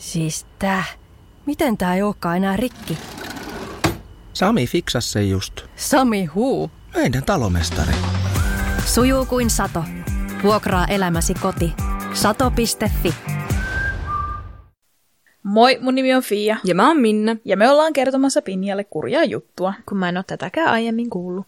Siis miten tää ei olekaan enää rikki? Sami fiksasi sen just. Sami huu? Meidän talomestari. Sujuu kuin sato. Vuokraa elämäsi koti. Sato.fi. Moi, mun nimi on Fia. Ja mä oon Minna. Ja me ollaan kertomassa Pinjalle kurjaa juttua. Kun mä en oo tätäkään aiemmin kuullut.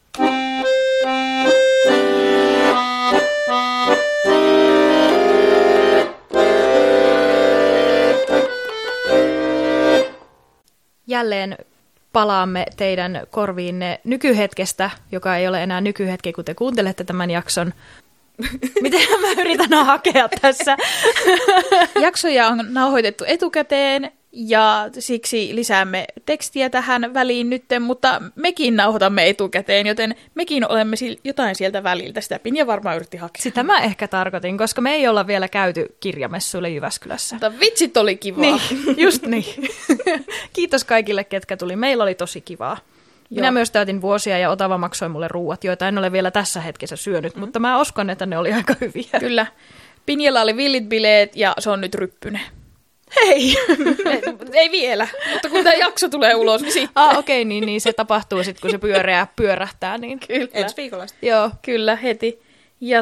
Jälleen palaamme teidän korviinne nykyhetkestä, joka ei ole enää nykyhetki, kun te kuuntelette tämän jakson. Miten mä yritän hakea tässä? Jaksoja on nauhoitettu etukäteen ja siksi lisäämme tekstiä tähän väliin nytten, mutta mekin nauhoitamme etukäteen, joten mekin olemme jotain sieltä väliltä. Sitä Pinja varmaan yritti hakea. Sitä mä ehkä tarkoitin, koska me ei olla vielä käyty kirjamessuille Jyväskylässä. Mutta vitsit oli kivaa. Niin, just niin. Kiitos kaikille, ketkä tuli. Meillä oli tosi kivaa. Minä myös täytin vuosia ja Otava maksoi mulle ruuat, joita en ole vielä tässä hetkessä syönyt, mutta mä uskon, että ne oli aika hyviä. Kyllä. Pinjalla oli villit bileet ja se on nyt ryppyne. Hei! Ei vielä, mutta kun tämä jakso tulee ulos, niin sitten. Okei, niin se tapahtuu sitten, kun se pyörähtää. Niin. Kyllä. Ensi viikolla. Joo, kyllä, heti. Ja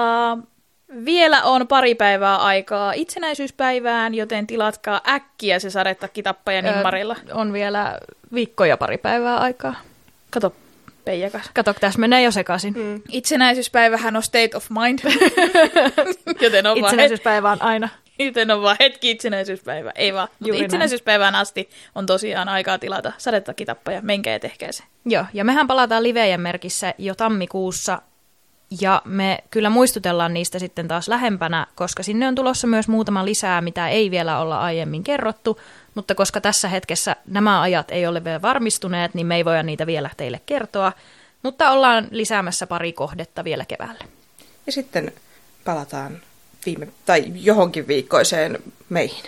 vielä on pari päivää aikaa itsenäisyyspäivään, joten tilatkaa äkkiä se Sadetakki Tappaja Nimmarilla. On vielä viikkoja pari päivää aikaa. Kato, Peijakas. Kato, tässä menee jo sekaisin. Itsenäisyyspäivähän on state of mind. Joten on itsenäisyyspäivä on aina. Joten on vaan hetki itsenäisyyspäivä. Ei vaan, mutta itsenäisyyspäivään asti on tosiaan aikaa tilata Sadetakki Tappaja. Menkää ja tehkää se. Joo, ja mehän palataan livejen merkissä jo tammikuussa. Ja me kyllä muistutellaan niistä sitten taas lähempänä, koska sinne on tulossa myös muutama lisää, mitä ei vielä olla aiemmin kerrottu. Mutta koska tässä hetkessä nämä ajat ei ole vielä varmistuneet, niin me ei voida niitä vielä teille kertoa. Mutta lisäämässä pari kohdetta vielä keväällä. Ja sitten palataan johonkin viikkoiseen meihin.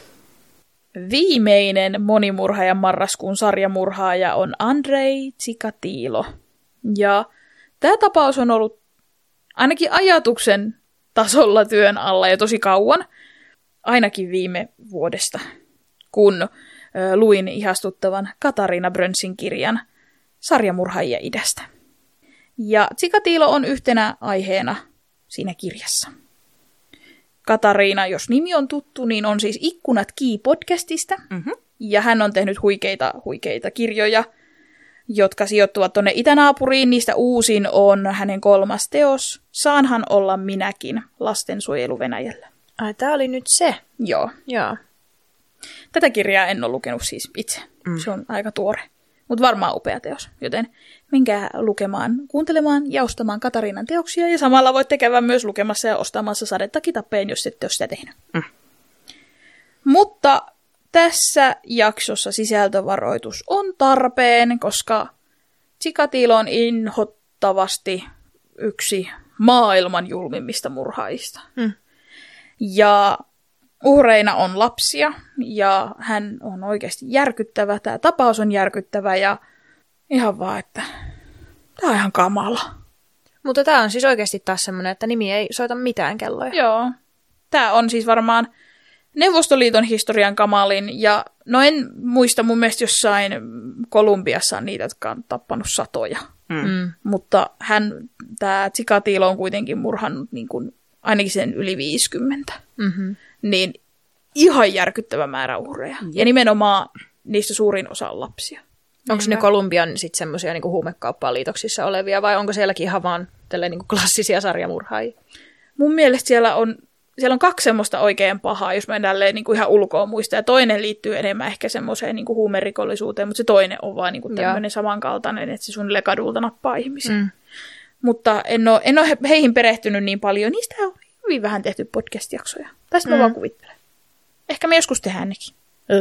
Viimeinen monimurhaajan marraskuun sarjamurhaaja on Andrei Chikatilo. Ja tämä tapaus on ollut ainakin ajatuksen tasolla työn alla jo tosi kauan, ainakin viime vuodesta, kun luin ihastuttavan Katarina Brönsin kirjan Sarjamurhaajia idästä. Ja Chikatilo on yhtenä aiheena siinä kirjassa. Katariina, jos nimi on tuttu, niin on siis Ikkunat Kii-podcastista, ja hän on tehnyt huikeita kirjoja, jotka sijoittuvat tuonne itänaapuriin. Niistä uusin on hänen 3. teos, Saanhan olla minäkin, lastensuojelu Venäjällä. Ai, tää oli nyt se? Joo. Tätä kirjaa en ole lukenut siis itse. Se on aika tuore, mutta varmaan upea teos. Joten menkää lukemaan, kuuntelemaan ja ostamaan Katariinan teoksia. Ja samalla voitte käydä myös lukemassa ja ostamassa Sadetakki Tappeen, jos ette ole sitä tehnyt. Mutta tässä jaksossa sisältövaroitus on tarpeen, koska Chikatilo on inhottavasti yksi maailman julmimmista murhaajista. Ja uhreina on lapsia, ja hän on oikeasti järkyttävä. Tämä tapaus on järkyttävä, ja ihan vaan, että tämä on ihan kamala. Mutta tämä on siis oikeasti taas semmoinen, että nimi ei soita mitään kelloja. Joo. Tämä on siis varmaan Neuvostoliiton historian kamalin, ja no en muista, mun mielestä jossain Kolumbiassa on niitä, jotka on tappanut satoja. Mutta tämä Chikatilo on kuitenkin murhannut niin kuin ainakin sen yli 50. Niin ihan järkyttävä määrä uhreja. Ja nimenomaan niistä suurin osa on lapsia. Onko ne Kolumbian sitten semmoisia niinku huumekauppaan liitoksissa olevia, vai onko sielläkin ihan vaan niinku klassisia sarjamurhaajia? Mun mielestä siellä on 2 semmoista oikein pahaa, jos mä niinku ihan ulkoa muistaa. Ja toinen liittyy enemmän ehkä semmoiseen niinku huumerikollisuuteen, mutta se toinen on vaan niinku tämmöinen samankaltainen, että se suunnilleen kadulta nappaa ihmisiä. Mutta en ole heihin perehtynyt niin paljon. Niistä on hyvin vähän tehty podcast-jaksoja. Tästä mä vaan kuvittelen. Ehkä me joskus tehdään nekin.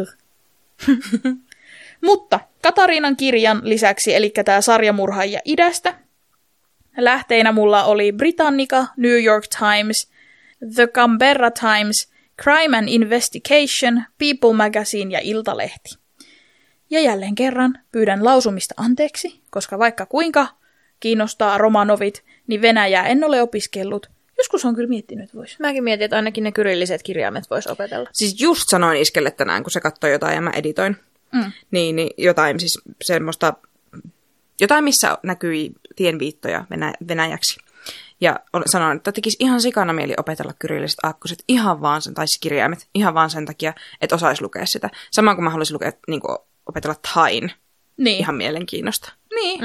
Mutta Katariinan kirjan lisäksi, eli tämä Sarjamurhaajia idästä, lähteinä mulla oli Britannica, New York Times, The Canberra Times, Crime and Investigation, People Magazine ja Iltalehti. Ja jälleen kerran pyydän lausumista anteeksi, koska vaikka kuinka kiinnostaa Romanovit, niin Venäjää en ole opiskellut, Joskus on kyllä miettinyt, että voisi. Mäkin mietin, että ainakin ne kyrilliset kirjaimet vois opetella. Siis just sanoin iskelle tänään, kun se katsoi jotain ja mä editoin. Niin jotain siis semmoista, jotain missä näkyi tienviittoja venäjäksi. Ja sanoin, että tekisi ihan sikana mieli opetella kyrilliset aakkoset ihan vaan sen, tai kirjaimet, ihan vaan sen takia, että osaisi lukea sitä. Samaan kuin mä haluaisin lukea, niin kuin opetella thain. Niin. Ihan mielenkiinnosta. Niin.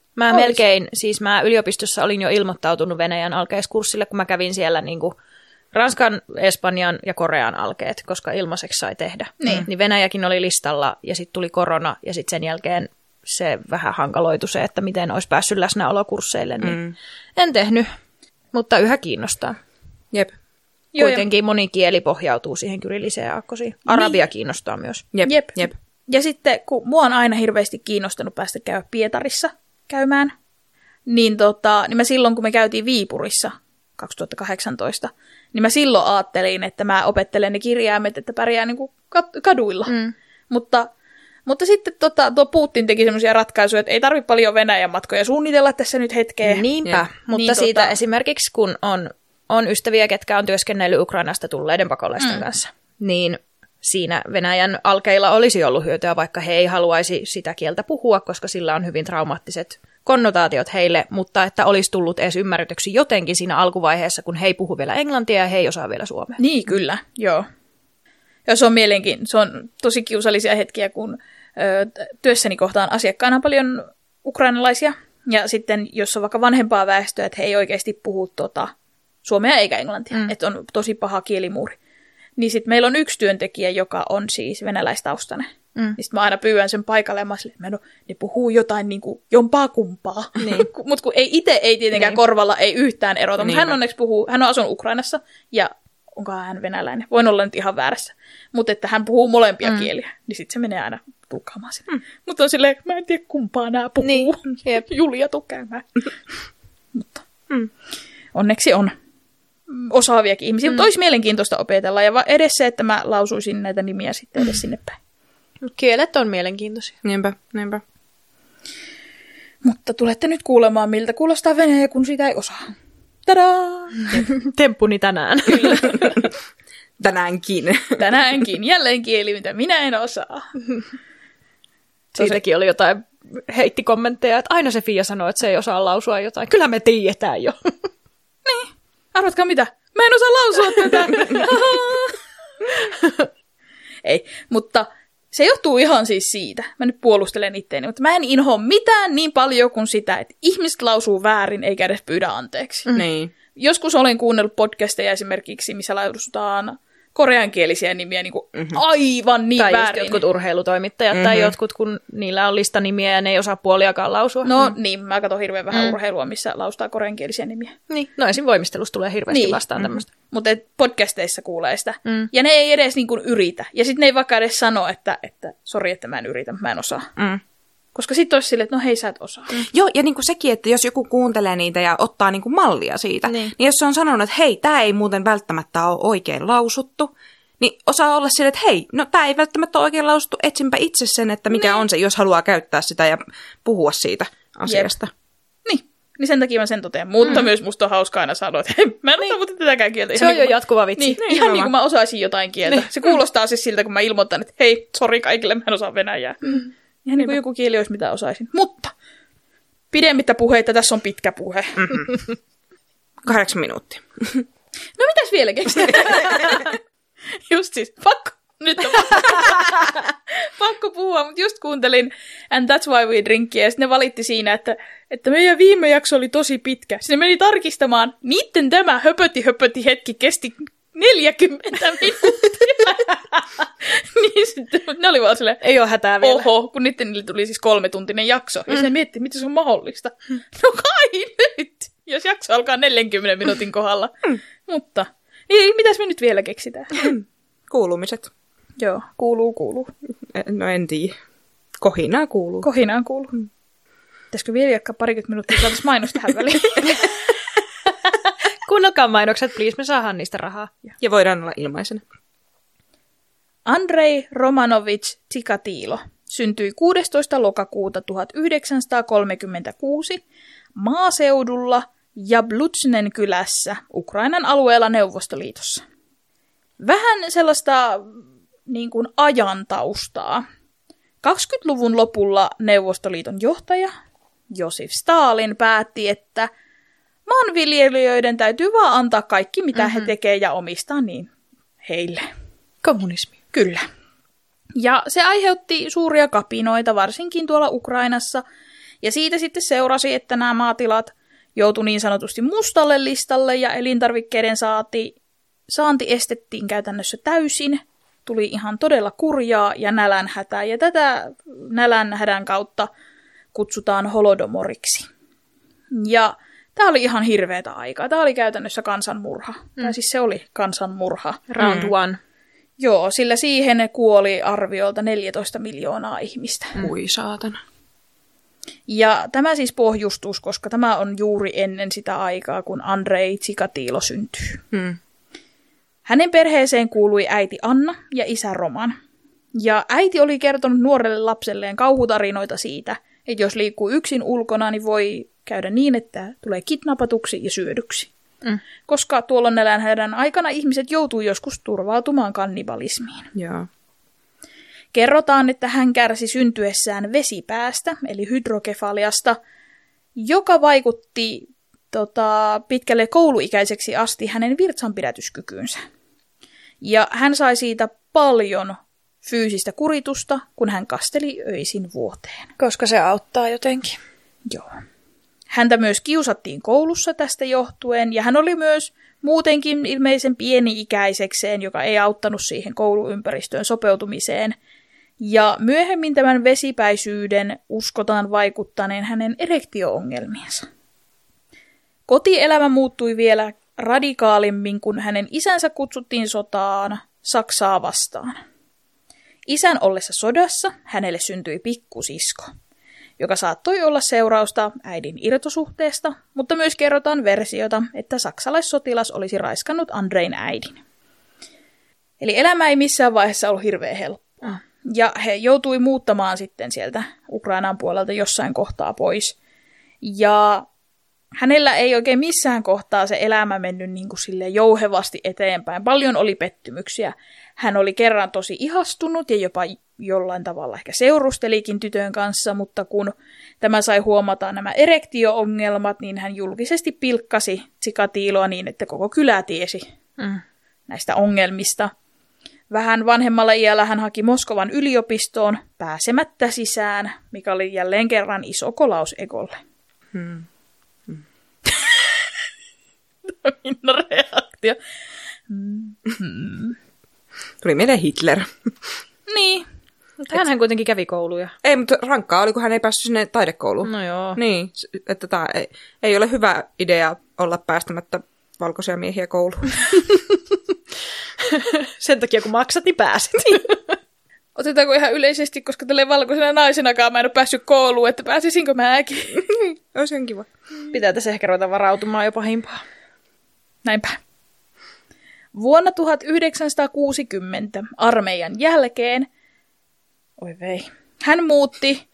Mä yliopistossa olin jo ilmoittautunut Venäjän alkeiskurssille, kun mä kävin siellä niin kuin Ranskan, Espanjan ja Korean alkeet, koska ilmaiseksi sai tehdä. Niin Venäjäkin oli listalla ja sitten tuli korona ja sitten sen jälkeen se vähän hankaloitu se, että miten olisi päässyt läsnäolokursseille. Niin en tehnyt, mutta yhä kiinnostaa. Jep. Kuitenkin moni kieli pohjautuu siihen kyrilliseen aakkosiin. Arabia kiinnostaa myös. Jep. Ja sitten, kun mua on aina hirveästi kiinnostanut päästä käydä Pietarissa käymään, niin mä silloin, kun me käytiin Viipurissa 2018, niin mä silloin ajattelin, että mä opettelen ne kirjaimet, että pärjää niin kuin kaduilla. Mutta sitten tuo Putin teki semmoisia ratkaisuja, että ei tarvitse paljon Venäjän matkoja suunnitella tässä nyt hetkeä. Niinpä, mutta siitä esimerkiksi kun on ystäviä, ketkä on työskennellyt Ukrainasta tulleiden pakolaisten kanssa, niin siinä Venäjän alkeilla olisi ollut hyötyä, vaikka he ei haluaisi sitä kieltä puhua, koska sillä on hyvin traumaattiset konnotaatiot heille, mutta että olisi tullut edes ymmärretyksi jotenkin siinä alkuvaiheessa, kun he ei puhu vielä englantia ja he ei osaa vielä suomea. Niin, kyllä, joo. Ja se on tosi kiusallisia hetkiä, kun työssäni kohtaan asiakkaana paljon ukrainalaisia, ja sitten jos on vaikka vanhempaa väestöä, että he ei oikeasti puhu suomea eikä englantia, että on tosi paha kielimuuri. Niin sitten meillä on yksi työntekijä, joka on siis venäläistaustainen. Niin sitten mä aina pyydän sen paikalle ja mä silleen, että ne puhuu jotain niin kuin jompaa kumpaa. Niin. Mutta kun itse ei tietenkään korvalla ei yhtään erota. Mutta hän onneksi hän on asunut Ukrainassa ja onkohan hän venäläinen. Voin olla nyt ihan väärässä. Mutta että hän puhuu molempia kieliä. Niin sitten se menee aina tulkkaamaan sinne. Mutta on silleen, mä en tiedä kumpaa nämä puhuu. Niin. Julia tuu käymään. Mutta onneksi on osaaviakin ihmisiä, mutta olisi mielenkiintoista opetella. Ja edes se, että mä lausuisin näitä nimiä sitten edes sinne päin. Kielet on mielenkiintoisia. Niinpä. Mutta tulette nyt kuulemaan, miltä kuulostaa venäjä, kun sitä ei osaa. Tadaa! Temppuni tänään. Kyllä. Tänäänkin. Jälleen kieli, mitä minä en osaa. Siitäkin oli jotain heittikommentteja, että aina se Fia sanoo, että se ei osaa lausua jotain. Kyllä me tiedetään jo. Niin. Arvatkaa mitä? Mä en osaa lausua tätä. Ei, mutta se johtuu ihan siis siitä. Mä nyt puolustelen itteeni, mutta mä en inhoa mitään niin paljon kuin sitä, että ihmiset lausuu väärin eikä edes pyydä anteeksi. Niin. Joskus olen kuunnellut podcasteja esimerkiksi, missä lausutaan koreankielisiä nimiä niin kuin aivan niin tai väärin. Tai jotkut urheilutoimittajat tai jotkut, kun niillä on listanimiä ja ne ei osaa puoliakaan lausua. No niin, mä katson hirveän vähän urheilua, missä laustaa koreankielisiä nimiä. Niin, no esim. Voimistelussa tulee hirveästi vastaan tämmöistä. Mutta podcasteissa kuulee sitä. Ja ne ei edes niin kuin yritä. Ja sitten ne ei vaikka edes sano, että sori, että mä en yritä, mä en osaa. Koska sitten olisi silleen, että no hei, sä et osaa. Joo, ja niin kuin sekin, että jos joku kuuntelee niitä ja ottaa niin kuin mallia siitä, niin jos se on sanonut, että hei, tämä ei muuten välttämättä ole oikein lausuttu, niin osaa olla silleen, että hei, no tämä ei välttämättä ole oikein lausuttu, etsinpä itse sen, että mikä on se, jos haluaa käyttää sitä ja puhua siitä asiasta. Niin sen takia mä sen totean. Mutta myös musta on hauskaa aina sanoa, että hei, mä en osaa muuten tätäkään kieltä. Se on jo jatkuva vitsi. Niin, ihan niin kuin mä osaisin jotain kieltä. Se kuulostaa siis siltä, kun mä ilmoitan, että hei, sori kaikille, mä en osaa venäjää. Ihan niin kuin joku kieli olisi, mitä osaisin. Mutta pidemmittä puheita, tässä on pitkä puhe. 8 minuuttia. No mitäs vielä keksitään? Just siis, nyt on pakko puhua, mutta just kuuntelin And That's Why We Drinkia, ja sitten ne valitti siinä, että meidän viime jakso oli tosi pitkä. Sitten meni tarkistamaan, niitten tämä höpöti hetki kesti 40 minuuttia. Niin sitten ne oli vaan silleen, ei ole hätää vielä. Oho, kun niille tuli siis 3-tuntinen jakso. Ja sitten miettii, miten se on mahdollista. No kai nyt, jos jakso alkaa 40 minuutin kohdalla. Mutta, niin mitäs me nyt vielä keksitään? Kuulumiset. Joo, kuuluu. No en tiedä. Kohinaa kuuluu. Pitäisikö vielä jatkaa 20 minuuttia, saataisiin mainos tähän väliin? Kuunnelkaa mainokset, please, me saadaan niistä rahaa. Ja voidaan olla ilmaisena. Andrei Romanovich Tsikatilo syntyi 16. lokakuuta 1936 maaseudulla Jablutsnen kylässä Ukrainan alueella Neuvostoliitossa. Vähän sellaista niin kuin ajantaustaa. 20-luvun lopulla Neuvostoliiton johtaja Josif Stalin päätti, että maanviljelijöiden täytyy vaan antaa kaikki, mitä he tekevät ja omistaa niin heille. Kommunismi. Kyllä. Ja se aiheutti suuria kapinoita, varsinkin tuolla Ukrainassa. Ja siitä sitten seurasi, että nämä maatilat joutui niin sanotusti mustalle listalle ja elintarvikkeiden saanti estettiin käytännössä täysin. Tuli ihan todella kurjaa ja nälänhätää. Ja tätä nälänhädän kautta kutsutaan holodomoriksi. Ja tämä oli ihan hirveätä aikaa. Tämä oli käytännössä kansanmurha. Tai siis se oli kansanmurha. Round one. Joo, sillä siihen kuoli arviolta 14 miljoonaa ihmistä. Ui saatana. Ja tämä siis pohjustus, koska tämä on juuri ennen sitä aikaa, kun Andrei Tsikatilo syntyy. Hänen perheeseen kuului äiti Anna ja isä Roman. Ja äiti oli kertonut nuorelle lapselleen kauhutarinoita siitä, että jos liikkuu yksin ulkona, niin voi käydä niin, että tulee kidnappatuksi ja syödyksi. Koska tuolloin nälänhädän aikana ihmiset joutuu joskus turvautumaan kannibalismiin. Joo. Kerrotaan, että hän kärsi syntyessään vesipäästä, eli hydrokefaliasta, joka vaikutti pitkälle kouluikäiseksi asti hänen virtsanpidätyskykyynsä. Ja hän sai siitä paljon fyysistä kuritusta, kun hän kasteli öisin vuoteen. Koska se auttaa jotenkin. Joo. Häntä myös kiusattiin koulussa tästä johtuen, ja hän oli myös muutenkin ilmeisen pieni-ikäisekseen, joka ei auttanut siihen kouluympäristöön sopeutumiseen. Ja myöhemmin tämän vesipäisyyden uskotaan vaikuttaneen hänen erektio-ongelmiensa. Kotielämä muuttui vielä radikaalimmin, kun hänen isänsä kutsuttiin sotaan Saksaa vastaan. Isän ollessa sodassa hänelle syntyi pikkusisko, joka saattoi olla seurausta äidin irtosuhteesta, mutta myös kerrotaan versiota, että saksalaissotilas olisi raiskannut Andrein äidin. Eli elämä ei missään vaiheessa ollut hirveän helppoa. Ja he joutui muuttamaan sitten sieltä Ukrainan puolelta jossain kohtaa pois. Ja hänellä ei oikein missään kohtaa se elämä mennyt niin kuin silleen jouhevasti eteenpäin. Paljon oli pettymyksiä. Hän oli kerran tosi ihastunut ja jopa jollain tavalla ehkä seurustelikin tytön kanssa, mutta kun tämä sai huomata nämä erektio-ongelmat, niin hän julkisesti pilkkasi Tsikatiloa niin, että koko kylä tiesi näistä ongelmista. Vähän vanhemmalla iällä hän haki Moskovan yliopistoon pääsemättä sisään, mikä oli jälleen kerran iso kolaus Egolle. Minna reaktio. Tuli mieleen Hitler. Niin. Mutta hänhän kuitenkin kävi kouluja. Ei, mutta rankkaa oli, kun hän ei päässyt sinne taidekouluun. No joo. Niin, että tämä ei ole hyvä idea olla päästämättä valkoisia miehiä kouluun. Sen takia, kun maksat, niin pääset. Otetaanko ihan yleisesti, koska tälleen valkoisena naisenakaan mä en ole päässyt kouluun, että pääsisinkö mäkin? Olisi ihan kiva. Pitää tässä ehkä ruveta varautumaan jo pahimpaa. Näinpä. Vuonna 1960 armeijan jälkeen, oi vei, hän muutti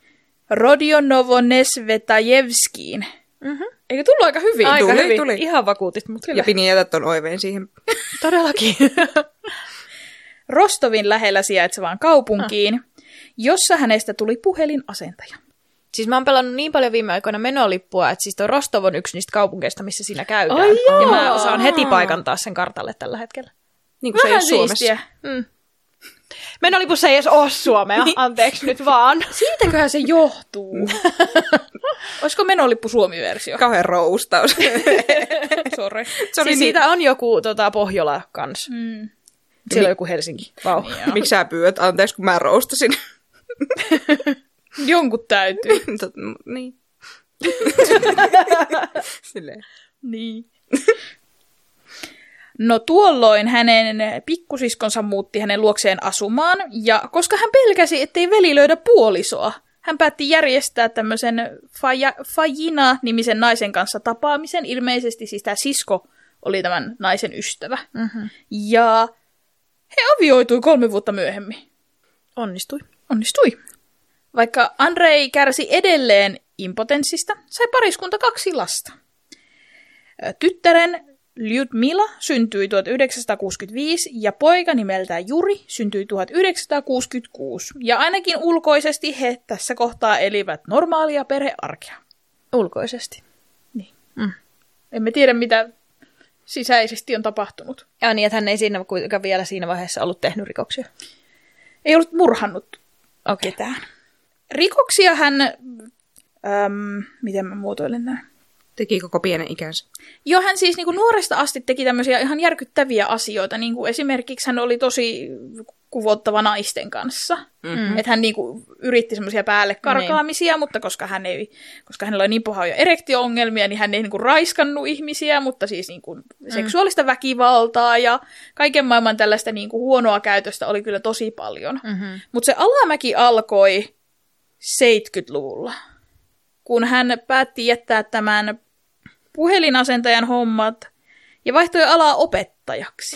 Rodionovonesvetajevskiin. Eikö tullut aika hyvin? Aika Tuli, hyvin. tuli. Ihan vakuutit mut. Ja Pini jätä ton oiveen siihen. Todellakin. Rostovin lähellä sijaitsevaan kaupunkiin, jossa hänestä tuli puhelinasentaja. Siis mä oon pelannut niin paljon viime aikoina menolippua, että siis toi Rostov on yksi niistä kaupungeista, missä siinä käydään. Ai joo. Ja mä osaan heti paikantaa sen kartalle tällä hetkellä. Niin kuin se ei ole Suomessa. siistiä. Menolipussa ei edes ole Suomea, anteeksi nyt vaan. Siitäköhän se johtuu. Olisiko menolippu Suomi-versio? Kauhean roustaus. Sorry. Siis siitä on joku Pohjola kans. Siellä on joku Helsinki. Vau. Miksi sä pyöt? Anteeksi, kun mä roustasin. Jonkun täytyy. Niin. Silleen. Niin. No tuolloin hänen pikkusiskonsa muutti hänen luokseen asumaan, ja koska hän pelkäsi, ettei veli löydä puolisoa, hän päätti järjestää tämmöisen Fajina-nimisen naisen kanssa tapaamisen. Ilmeisesti siis tämä sisko oli tämän naisen ystävä. Ja he avioitui 3 vuotta myöhemmin. Onnistui. Vaikka Andrei kärsi edelleen impotenssista, sai pariskunta 2 lasta. Tyttären Lyudmila syntyi 1965 ja poika nimeltään Juri syntyi 1966. Ja ainakin ulkoisesti he tässä kohtaa elivät normaalia perhearkea. Ulkoisesti. Niin. Emme tiedä, mitä sisäisesti on tapahtunut. Ja niin, että hän ei vielä siinä vaiheessa ollut tehnyt rikoksia. Ei ollut murhannut ketään. Rikoksia hän... miten mä muotoilen näin? Teki koko pienen ikänsä. Joo, hän siis niin kuin nuoresta asti teki tämmöisiä ihan järkyttäviä asioita. Niin kuin esimerkiksi hän oli tosi kuvottava naisten kanssa. Mm-hmm. Että hän niin kuin yritti semmoisia päälle karkaamisia, mutta koska hänellä oli niin pahoja erektio-ongelmia, niin hän ei niin kuin raiskannut ihmisiä, mutta siis niin kuin seksuaalista väkivaltaa ja kaiken maailman tällaista niin kuin huonoa käytöstä oli kyllä tosi paljon. Mm-hmm. Mutta se alamäki alkoi 70-luvulla, kun hän päätti jättää tämän puhelinasentajan hommat ja vaihtoi alaa opettajaksi.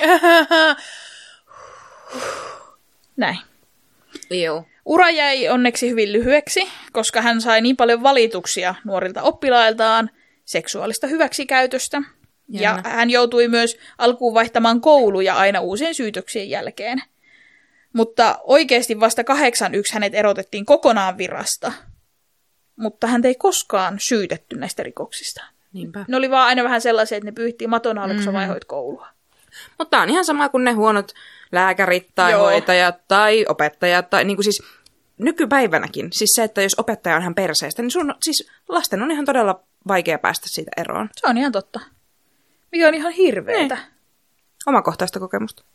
Näin. Joo. Ura jäi onneksi hyvin lyhyeksi, koska hän sai niin paljon valituksia nuorilta oppilailtaan seksuaalista hyväksikäytöstä. Ja hän joutui myös alkuun vaihtamaan kouluja aina uusien syytöksien jälkeen. Mutta oikeasti vasta 81 hänet erotettiin kokonaan virasta. Mutta hän ei koskaan syytetty näistä rikoksista. Niinpä. Ne oli vaan aina vähän sellaisia, että ne pyyhtiin maton alle, kun sä vaihoit koulua. Mutta on ihan sama kuin ne huonot lääkärit tai hoitajat tai opettajat. Tai niin kuin siis nykypäivänäkin. Siis se, että jos opettaja on ihan perseestä, niin siis lasten on ihan todella vaikea päästä siitä eroon. Se on ihan totta. Mikä on ihan hirveetä. Omakohtaista kokemusta.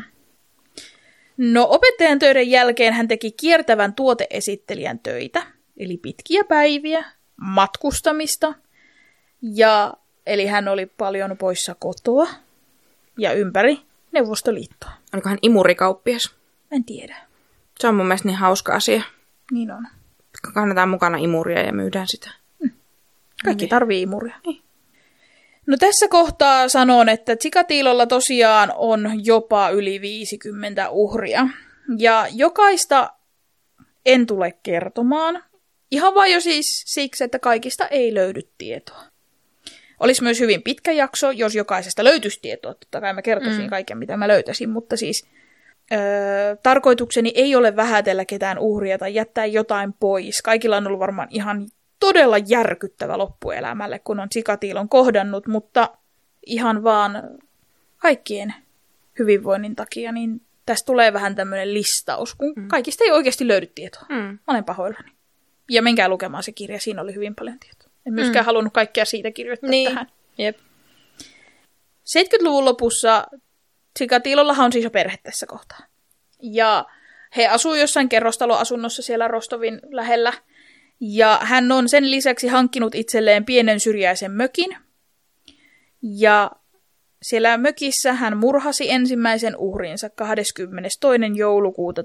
No opettajan töiden jälkeen hän teki kiertävän tuoteesittelijän töitä. Eli pitkiä päiviä, matkustamista. Eli hän oli paljon poissa kotoa ja ympäri Neuvostoliittoa. Oliko hän imurikauppias? En tiedä. Se on mun mielestä niin hauska asia. Niin on. Kannetaan mukana imuria ja myydään sitä. Kaikki tarvii imuria. Niin. No tässä kohtaa sanon, että Chikatilolla tosiaan on jopa yli 50 uhria. Ja jokaista en tule kertomaan. Ihan vain jo siis siksi, että kaikista ei löydy tietoa. Olisi myös hyvin pitkä jakso, jos jokaisesta löytyisi tietoa. Totta kai mä kertoisin kaiken, mitä mä löytäisin, mutta siis tarkoitukseni ei ole vähätellä ketään uhria tai jättää jotain pois. Kaikilla on ollut varmaan ihan todella järkyttävä loppuelämälle, kun on Chikatilon kohdannut, mutta ihan vaan kaikkien hyvinvoinnin takia, niin tästä tulee vähän tämmöinen listaus, kun kaikista ei oikeasti löydy tietoa. Mä olen pahoillani. Ja menkää lukemaan se kirja, siinä oli hyvin paljon tietoa. En myöskään halunnut kaikkea siitä kirjoittaa tähän. Jep. 70-luvun lopussa Chikatilollahan on siis jo perhe tässä kohtaa. Ja he asuu jossain kerrostaloasunnossa siellä Rostovin lähellä. Ja hän on sen lisäksi hankkinut itselleen pienen syrjäisen mökin. Ja siellä mökissä hän murhasi ensimmäisen uhrinsa 22. joulukuuta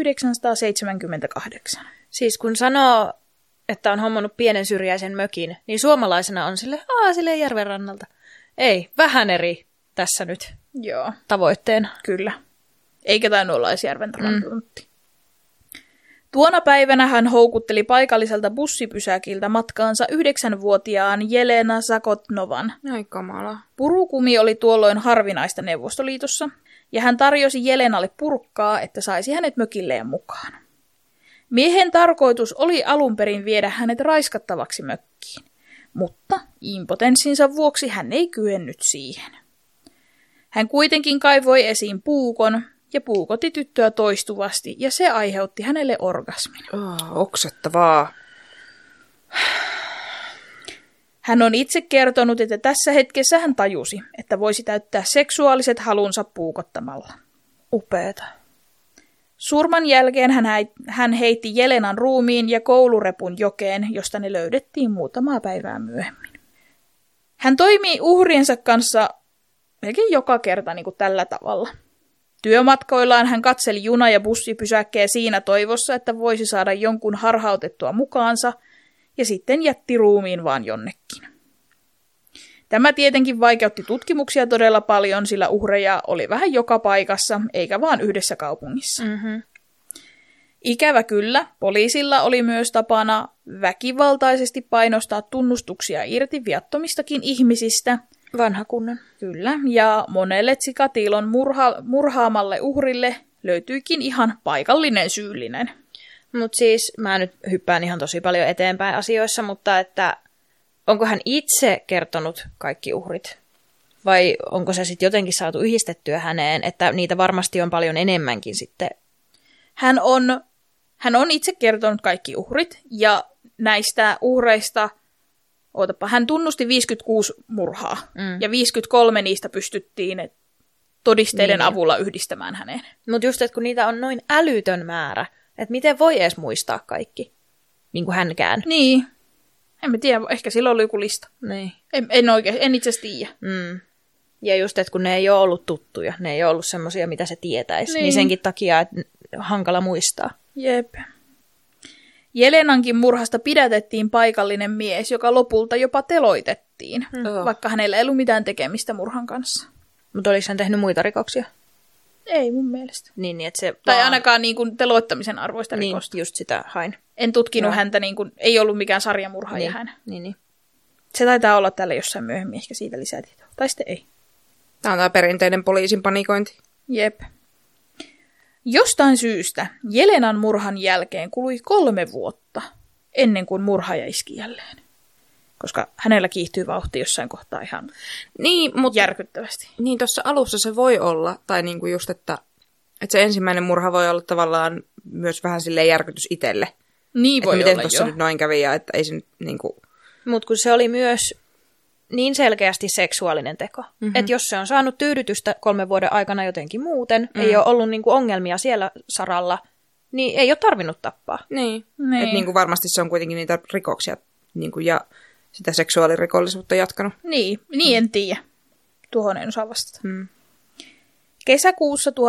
1978. Siis kun sanoo, että on hommannut pienen syrjäisen mökin, niin suomalaisena on silleen järven rannalta. Ei, vähän eri tässä nyt tavoitteena. Kyllä. Eikä tainnut olla edes järven rannalta. Tuona päivänä hän houkutteli paikalliselta bussipysäkiltä matkaansa 9-vuotiaan Jelena Zakotnovan. Ai kamala. Purukumi oli tuolloin harvinaista Neuvostoliitossa, ja hän tarjosi Jelenalle purkkaa, että saisi hänet mökilleen mukaan. Miehen tarkoitus oli alun perin viedä hänet raiskattavaksi mökkiin, mutta impotenssinsa vuoksi hän ei kyennyt siihen. Hän kuitenkin kaivoi esiin puukon ja puukotti tyttöä toistuvasti, ja se aiheutti hänelle orgasmin. Oksettavaa. Hän on itse kertonut, että tässä hetkessä hän tajusi, että voisi täyttää seksuaaliset halunsa puukottamalla. Upeeta. Surman jälkeen hän heitti Jelenan ruumiin ja koulurepun jokeen, josta ne löydettiin muutamaa päivää myöhemmin. Hän toimii uhriensa kanssa melkein joka kerta niin kuin tällä tavalla. Työmatkoillaan hän katseli juna- ja bussipysäkkejä siinä toivossa, että voisi saada jonkun harhautettua mukaansa, ja sitten jätti ruumiin vaan jonnekin. Tämä tietenkin vaikeutti tutkimuksia todella paljon, sillä uhreja oli vähän joka paikassa, eikä vaan yhdessä kaupungissa. Ikävä kyllä, poliisilla oli myös tapana väkivaltaisesti painostaa tunnustuksia irti viattomistakin ihmisistä, Vanha kunnon. Kyllä, ja monelle Chikatiilon murhaamalle uhrille löytyikin ihan paikallinen syyllinen. Mutta siis mä nyt hyppään ihan tosi paljon eteenpäin asioissa, mutta että onko hän itse kertonut kaikki uhrit? Vai onko se sitten jotenkin saatu yhdistettyä häneen, että niitä varmasti on paljon enemmänkin sitten? Hän on itse kertonut kaikki uhrit, ja näistä uhreista, hän tunnusti 56 murhaa, ja 53 niistä pystyttiin todisteiden avulla yhdistämään häneen. Mutta just, että kun niitä on noin älytön määrä, että miten voi edes muistaa kaikki, niin kuin hänkään. Niin, en mä tiedä, ehkä sillä oli joku lista. Niin. En itse asiassa tiedä. Ja just, että kun ne ei ole ollut tuttuja, ne ei ole ollut semmoisia, mitä se tietäisi, niin senkin takia, että hankala muistaa. Jep. Jelenankin murhasta pidätettiin paikallinen mies, joka lopulta jopa teloitettiin, vaikka hänellä ei ollut mitään tekemistä murhan kanssa. Mutta oliko hän tehnyt muita rikoksia? Ei mun mielestä. Niin, että se tai ainakaan niin kuin teloittamisen arvoista rikosta. Just sitä hain. En tutkinut häntä, niin kuin, ei ollut mikään sarjamurhaaja hän. Niin. Se taitaa olla tällä jossain myöhemmin, ehkä siitä lisää tietoa. Tai sitten ei. Tämä on tämä perinteinen poliisin panikointi. Jep. Jostain syystä Jelenan murhan jälkeen kului 3 vuotta ennen kuin murhaaja iski jälleen. Koska hänellä kiihtyy vauhti jossain kohtaa ihan järkyttävästi. Niin, tuossa alussa se voi olla, tai niinku just, että se ensimmäinen murha voi olla tavallaan myös vähän silleen järkytys itselle. Niin voi olla, miten tuossa nyt noin kävi, ja että ei se nyt niinku... Mutta kun se oli myös niin selkeästi seksuaalinen teko, että jos se on saanut tyydytystä 3 vuoden aikana jotenkin muuten, ei ole ollut niinku ongelmia siellä saralla, niin ei ole tarvinnut tappaa. Niin. Että niinku varmasti se on kuitenkin niitä rikoksia niinku, ja sitä seksuaalirikollisuutta jatkanut. Niin en tiedä. Tuohon en osaa vastata. Kesäkuussa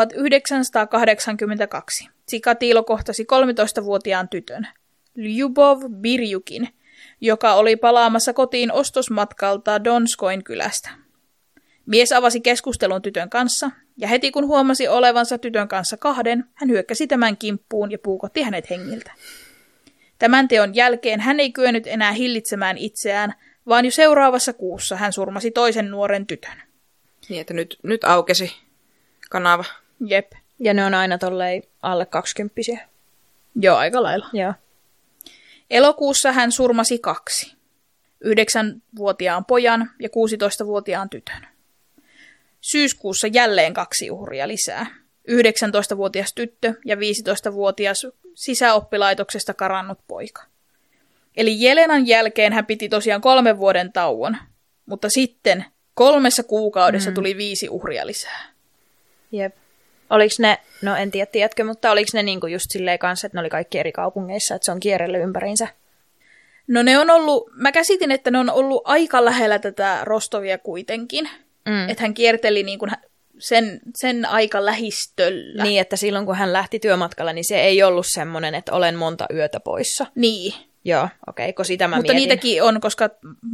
1982 Chikatilo kohtasi 13-vuotiaan tytön, Lyubov Birjukin, joka oli palaamassa kotiin ostosmatkalta Donskoin kylästä. Mies avasi keskustelun tytön kanssa, ja heti kun huomasi olevansa tytön kanssa kahden, hän hyökkäsi tämän kimppuun ja puukotti hänet hengiltä. Tämän teon jälkeen hän ei kyennyt enää hillitsemään itseään, vaan jo seuraavassa kuussa hän surmasi toisen nuoren tytön. Niin, että nyt aukesi kanava. Jep. Ja ne on aina tollei alle 20-vuotiaita. Joo, aika lailla. Joo. Elokuussa hän surmasi 2. 9-vuotiaan pojan ja 16-vuotiaan tytön. Syyskuussa jälleen 2 uhria lisää. 19-vuotias tyttö ja 15-vuotias sisäoppilaitoksesta karannut poika. Eli Jelenan jälkeen hän piti tosiaan 3 vuoden tauon, mutta sitten 3 kuukaudessa tuli 5 uhria lisää. Jep. Oliko ne, no en tiedätkö, mutta oliko ne niinku just silleen kanssa, että ne oli kaikki eri kaupungeissa, että se on kierrellyt ympäriinsä? No ne on ollut, mä käsitin, että ne on ollut aika lähellä tätä Rostovia kuitenkin. Että hän kierteli niin kuin sen aika lähistöllä. Niin, että silloin kun hän lähti työmatkalla, niin se ei ollut semmoinen, että olen monta yötä poissa. Niin. Joo, okei, kun sitä mä mutta mietin. Niitäkin on, koska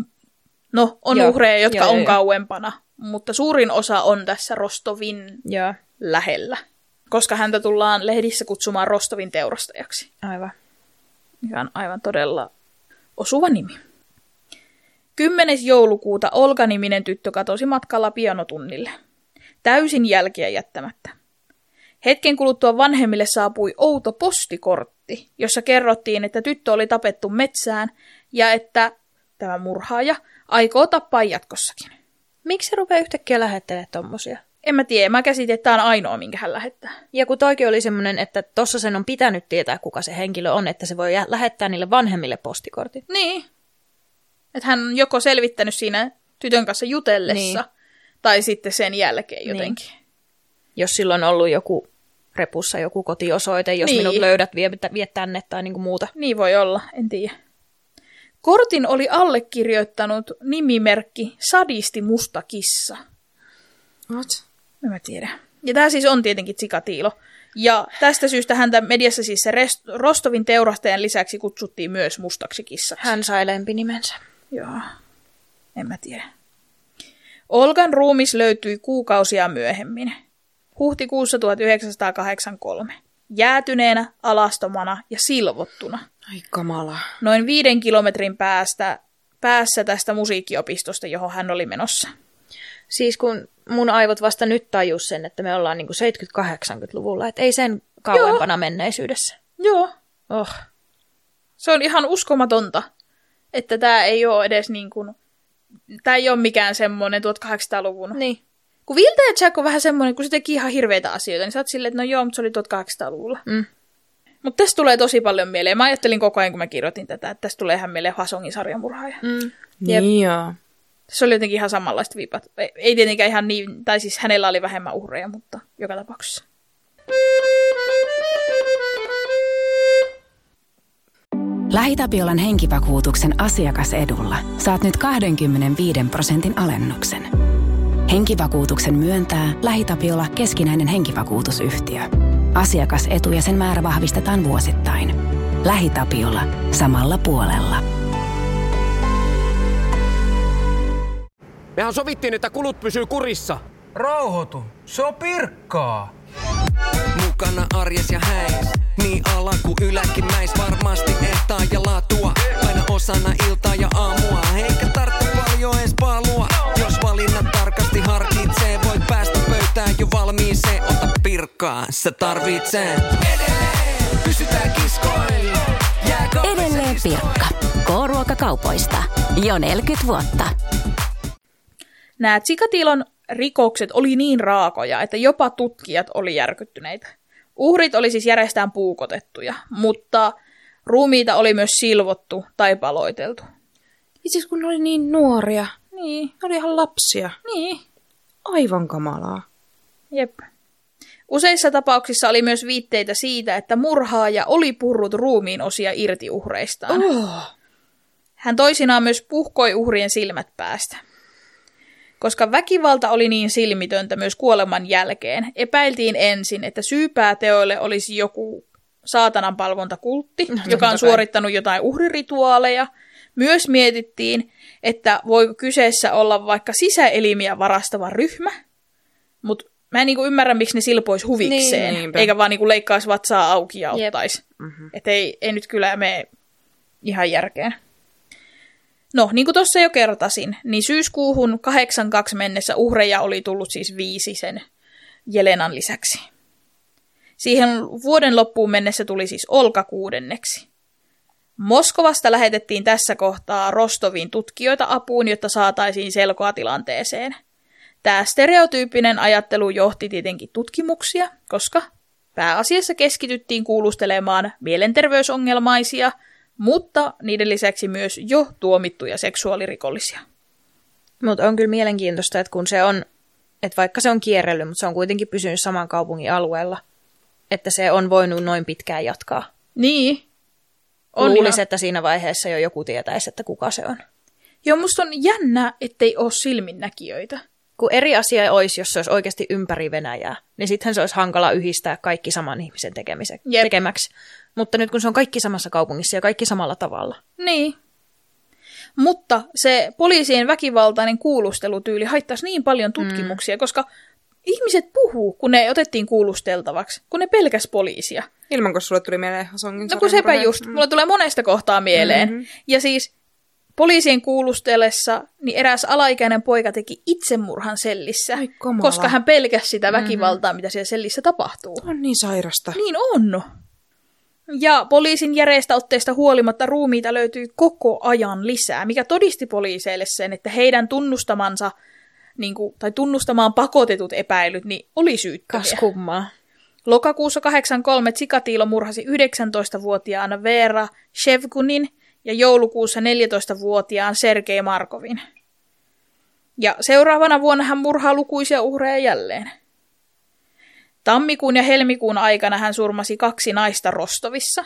on uhreja, jotka on kauempana. Mutta suurin osa on tässä Rostovin lähellä. Koska häntä tullaan lehdissä kutsumaan Rostovin teurastajaksi. Aivan. Mikä on aivan todella osuva nimi. 10. joulukuuta Olga-niminen tyttö katosi matkalla pianotunnille. Täysin jälkiä jättämättä. Hetken kuluttua vanhemmille saapui outo postikortti, jossa kerrottiin, että tyttö oli tapettu metsään ja että tämä murhaaja aikoo tappaa jatkossakin. Miksi se rupeaa yhtäkkiä lähettelemään tommosia? En mä tiedä, mä käsitin, että tämä on ainoa, minkä hän lähettää. Ja kun toikin oli semmoinen, että tossa sen on pitänyt tietää, kuka se henkilö on, että se voi lähettää niille vanhemmille postikortit. Niin. Että hän on joko selvittänyt siinä tytön kanssa jutellessa, tai sitten sen jälkeen jotenkin. Niin. Jos silloin on ollut joku repussa joku kotiosoite, jos minut löydät, vie tänne tai niinku muuta. Niin voi olla, en tiedä. Kortin oli allekirjoittanut nimimerkki Sadisti Musta Kissa. What? En mä tiedä. Ja tämä siis on tietenkin Chikatilo. Ja tästä syystä häntä mediassa siis se Rostovin teurastajan lisäksi kutsuttiin myös Mustaksi Kissaksi. Hän sai lempinimensä. Joo, en mä tiedä. Olgan ruumis löytyi kuukausia myöhemmin. Huhtikuussa 1983. Jäätyneenä, alastomana ja silvottuna. Ai kamala. Noin 5 kilometrin päässä tästä musiikkiopistosta, johon hän oli menossa. Siis kun mun aivot vasta nyt tajus sen, että me ollaan niinku 70-80-luvulla, että ei sen kauempana menneisyydessä. Joo. Oh. Se on ihan uskomatonta, että tämä ei ole edes tämä ei ole mikään semmoinen 1800-luvun. Niin. Kun Vilta ja Jack on vähän semmoinen, kun se teki ihan hirveitä asioita, niin sä oot silleen, että no joo, mutta se oli 1800-luvulla. Mutta tästä tulee tosi paljon mieleen. Mä ajattelin koko ajan, kun mä kirjoitin tätä, että tästä tulee ihan mieleen Hwasongin sarjamurhaaja. Niin joo. Se oli jotenkin ihan samanlaista viipat. Ei tietenkään ihan niin, tai siis hänellä oli vähemmän uhreja, mutta joka tapauksessa. LähiTapiolan henkivakuutuksen asiakasedulla saat nyt 25% alennuksen. Henkivakuutuksen myöntää LähiTapiola keskinäinen henkivakuutusyhtiö. Asiakasetu ja sen määrä vahvistetaan vuosittain. LähiTapiola. Samalla puolella. Mehän sovittiin, että kulut pysyy kurissa. Rauhoitu, se on Pirkkaa. Mukana arjes ja häis, niin ala kuin yläkin mäis. Varmasti ehtaa ja laatua, aina osana iltaa ja aamua. Eikä tarttu paljon ees palua, jos valinnat tarkasti harkitsee. Voit päästä pöytään jo valmiiseen, ota Pirkkaa, sä tarvitsee. Edelleen pysytään kiskoilla. Edelleen Pirkka. K-ruokakaupoista. Jo 40 vuotta. Nämä Chikatilon rikokset oli niin raakoja, että jopa tutkijat oli järkyttyneitä. Uhrit oli siis järjestään puukotettuja, mutta ruumiita oli myös silvottu tai paloiteltu. Itse kun ne oli niin nuoria. Niin. Ne oli ihan lapsia. Niin. Aivan kamalaa. Jep. Useissa tapauksissa oli myös viitteitä siitä, että murhaaja oli purrut ruumiin osia irti uhreistaan. Hän toisinaan myös puhkoi uhrien silmät päästä. Koska väkivalta oli niin silmitöntä myös kuoleman jälkeen, epäiltiin ensin, että syypää teoille olisi joku saatananpalvontakultti, joka on suorittanut jotain uhrirituaaleja. Myös mietittiin, että voiko kyseessä olla vaikka sisäelimiä varastava ryhmä, mutta mä en ymmärrä, miksi ne silpoisi huvikseen, eikä vaan leikkaisi vatsaa auki ja ottaisi. Että ei nyt kyllä mene ihan järkeen. No, niin kuin tuossa jo kertasin, niin syyskuuhun 82 mennessä uhreja oli tullut siis 5 sen Jelenan lisäksi. Siihen vuoden loppuun mennessä tuli siis Olka 6. Moskovasta lähetettiin tässä kohtaa Rostoviin tutkijoita apuun, jotta saataisiin selkoa tilanteeseen. Tämä stereotyyppinen ajattelu johti tietenkin tutkimuksia, koska pääasiassa keskityttiin kuulustelemaan mielenterveysongelmaisia, mutta niiden lisäksi myös jo tuomittuja seksuaalirikollisia. Mutta on kyllä mielenkiintoista, että kun se on, että vaikka se on kierrellyt, mutta se on kuitenkin pysynyt saman kaupungin alueella, että se on voinut noin pitkään jatkaa. Niin. Luulisi, että siinä vaiheessa jo joku tietäisi, että kuka se on. Joo, musta on jännä, ettei ole silminnäkijöitä. Kun eri asia olisi, jos se olisi oikeasti ympäri Venäjää, niin sittenhän se olisi hankala yhdistää kaikki saman ihmisen tekemäksi. Mutta nyt kun se on kaikki samassa kaupungissa ja kaikki samalla tavalla. Niin. Mutta se poliisien väkivaltainen kuulustelutyyli haittaisi niin paljon tutkimuksia, koska ihmiset puhuu, kun ne otettiin kuulusteltavaksi, kun ne pelkäs poliisia. Ilman, kun sulle tuli mieleen Hwasongin No kun sepä just, mulle tulee monesta kohtaa mieleen. Ja siis poliisien kuulustellessa niin eräs alaikäinen poika teki itsemurhan sellissä, koska hän pelkäsi sitä väkivaltaa, mitä siellä sellissä tapahtuu. On niin sairasta. Niin on. Ja poliisin järeistä otteista huolimatta ruumiita löytyi koko ajan lisää, mikä todisti poliiseille sen, että heidän tunnustamansa, tai tunnustamaan pakotetut epäilyt, niin oli syyttömiä. Kas kummaa. Lokakuussa 1983 Chikatilo murhasi 19-vuotiaana Vera Shevkunin ja joulukuussa 14-vuotiaan Sergei Markovin. Ja seuraavana vuonna hän murhaa lukuisia uhreja jälleen. Tammikuun ja helmikuun aikana hän surmasi 2 naista Rostovissa.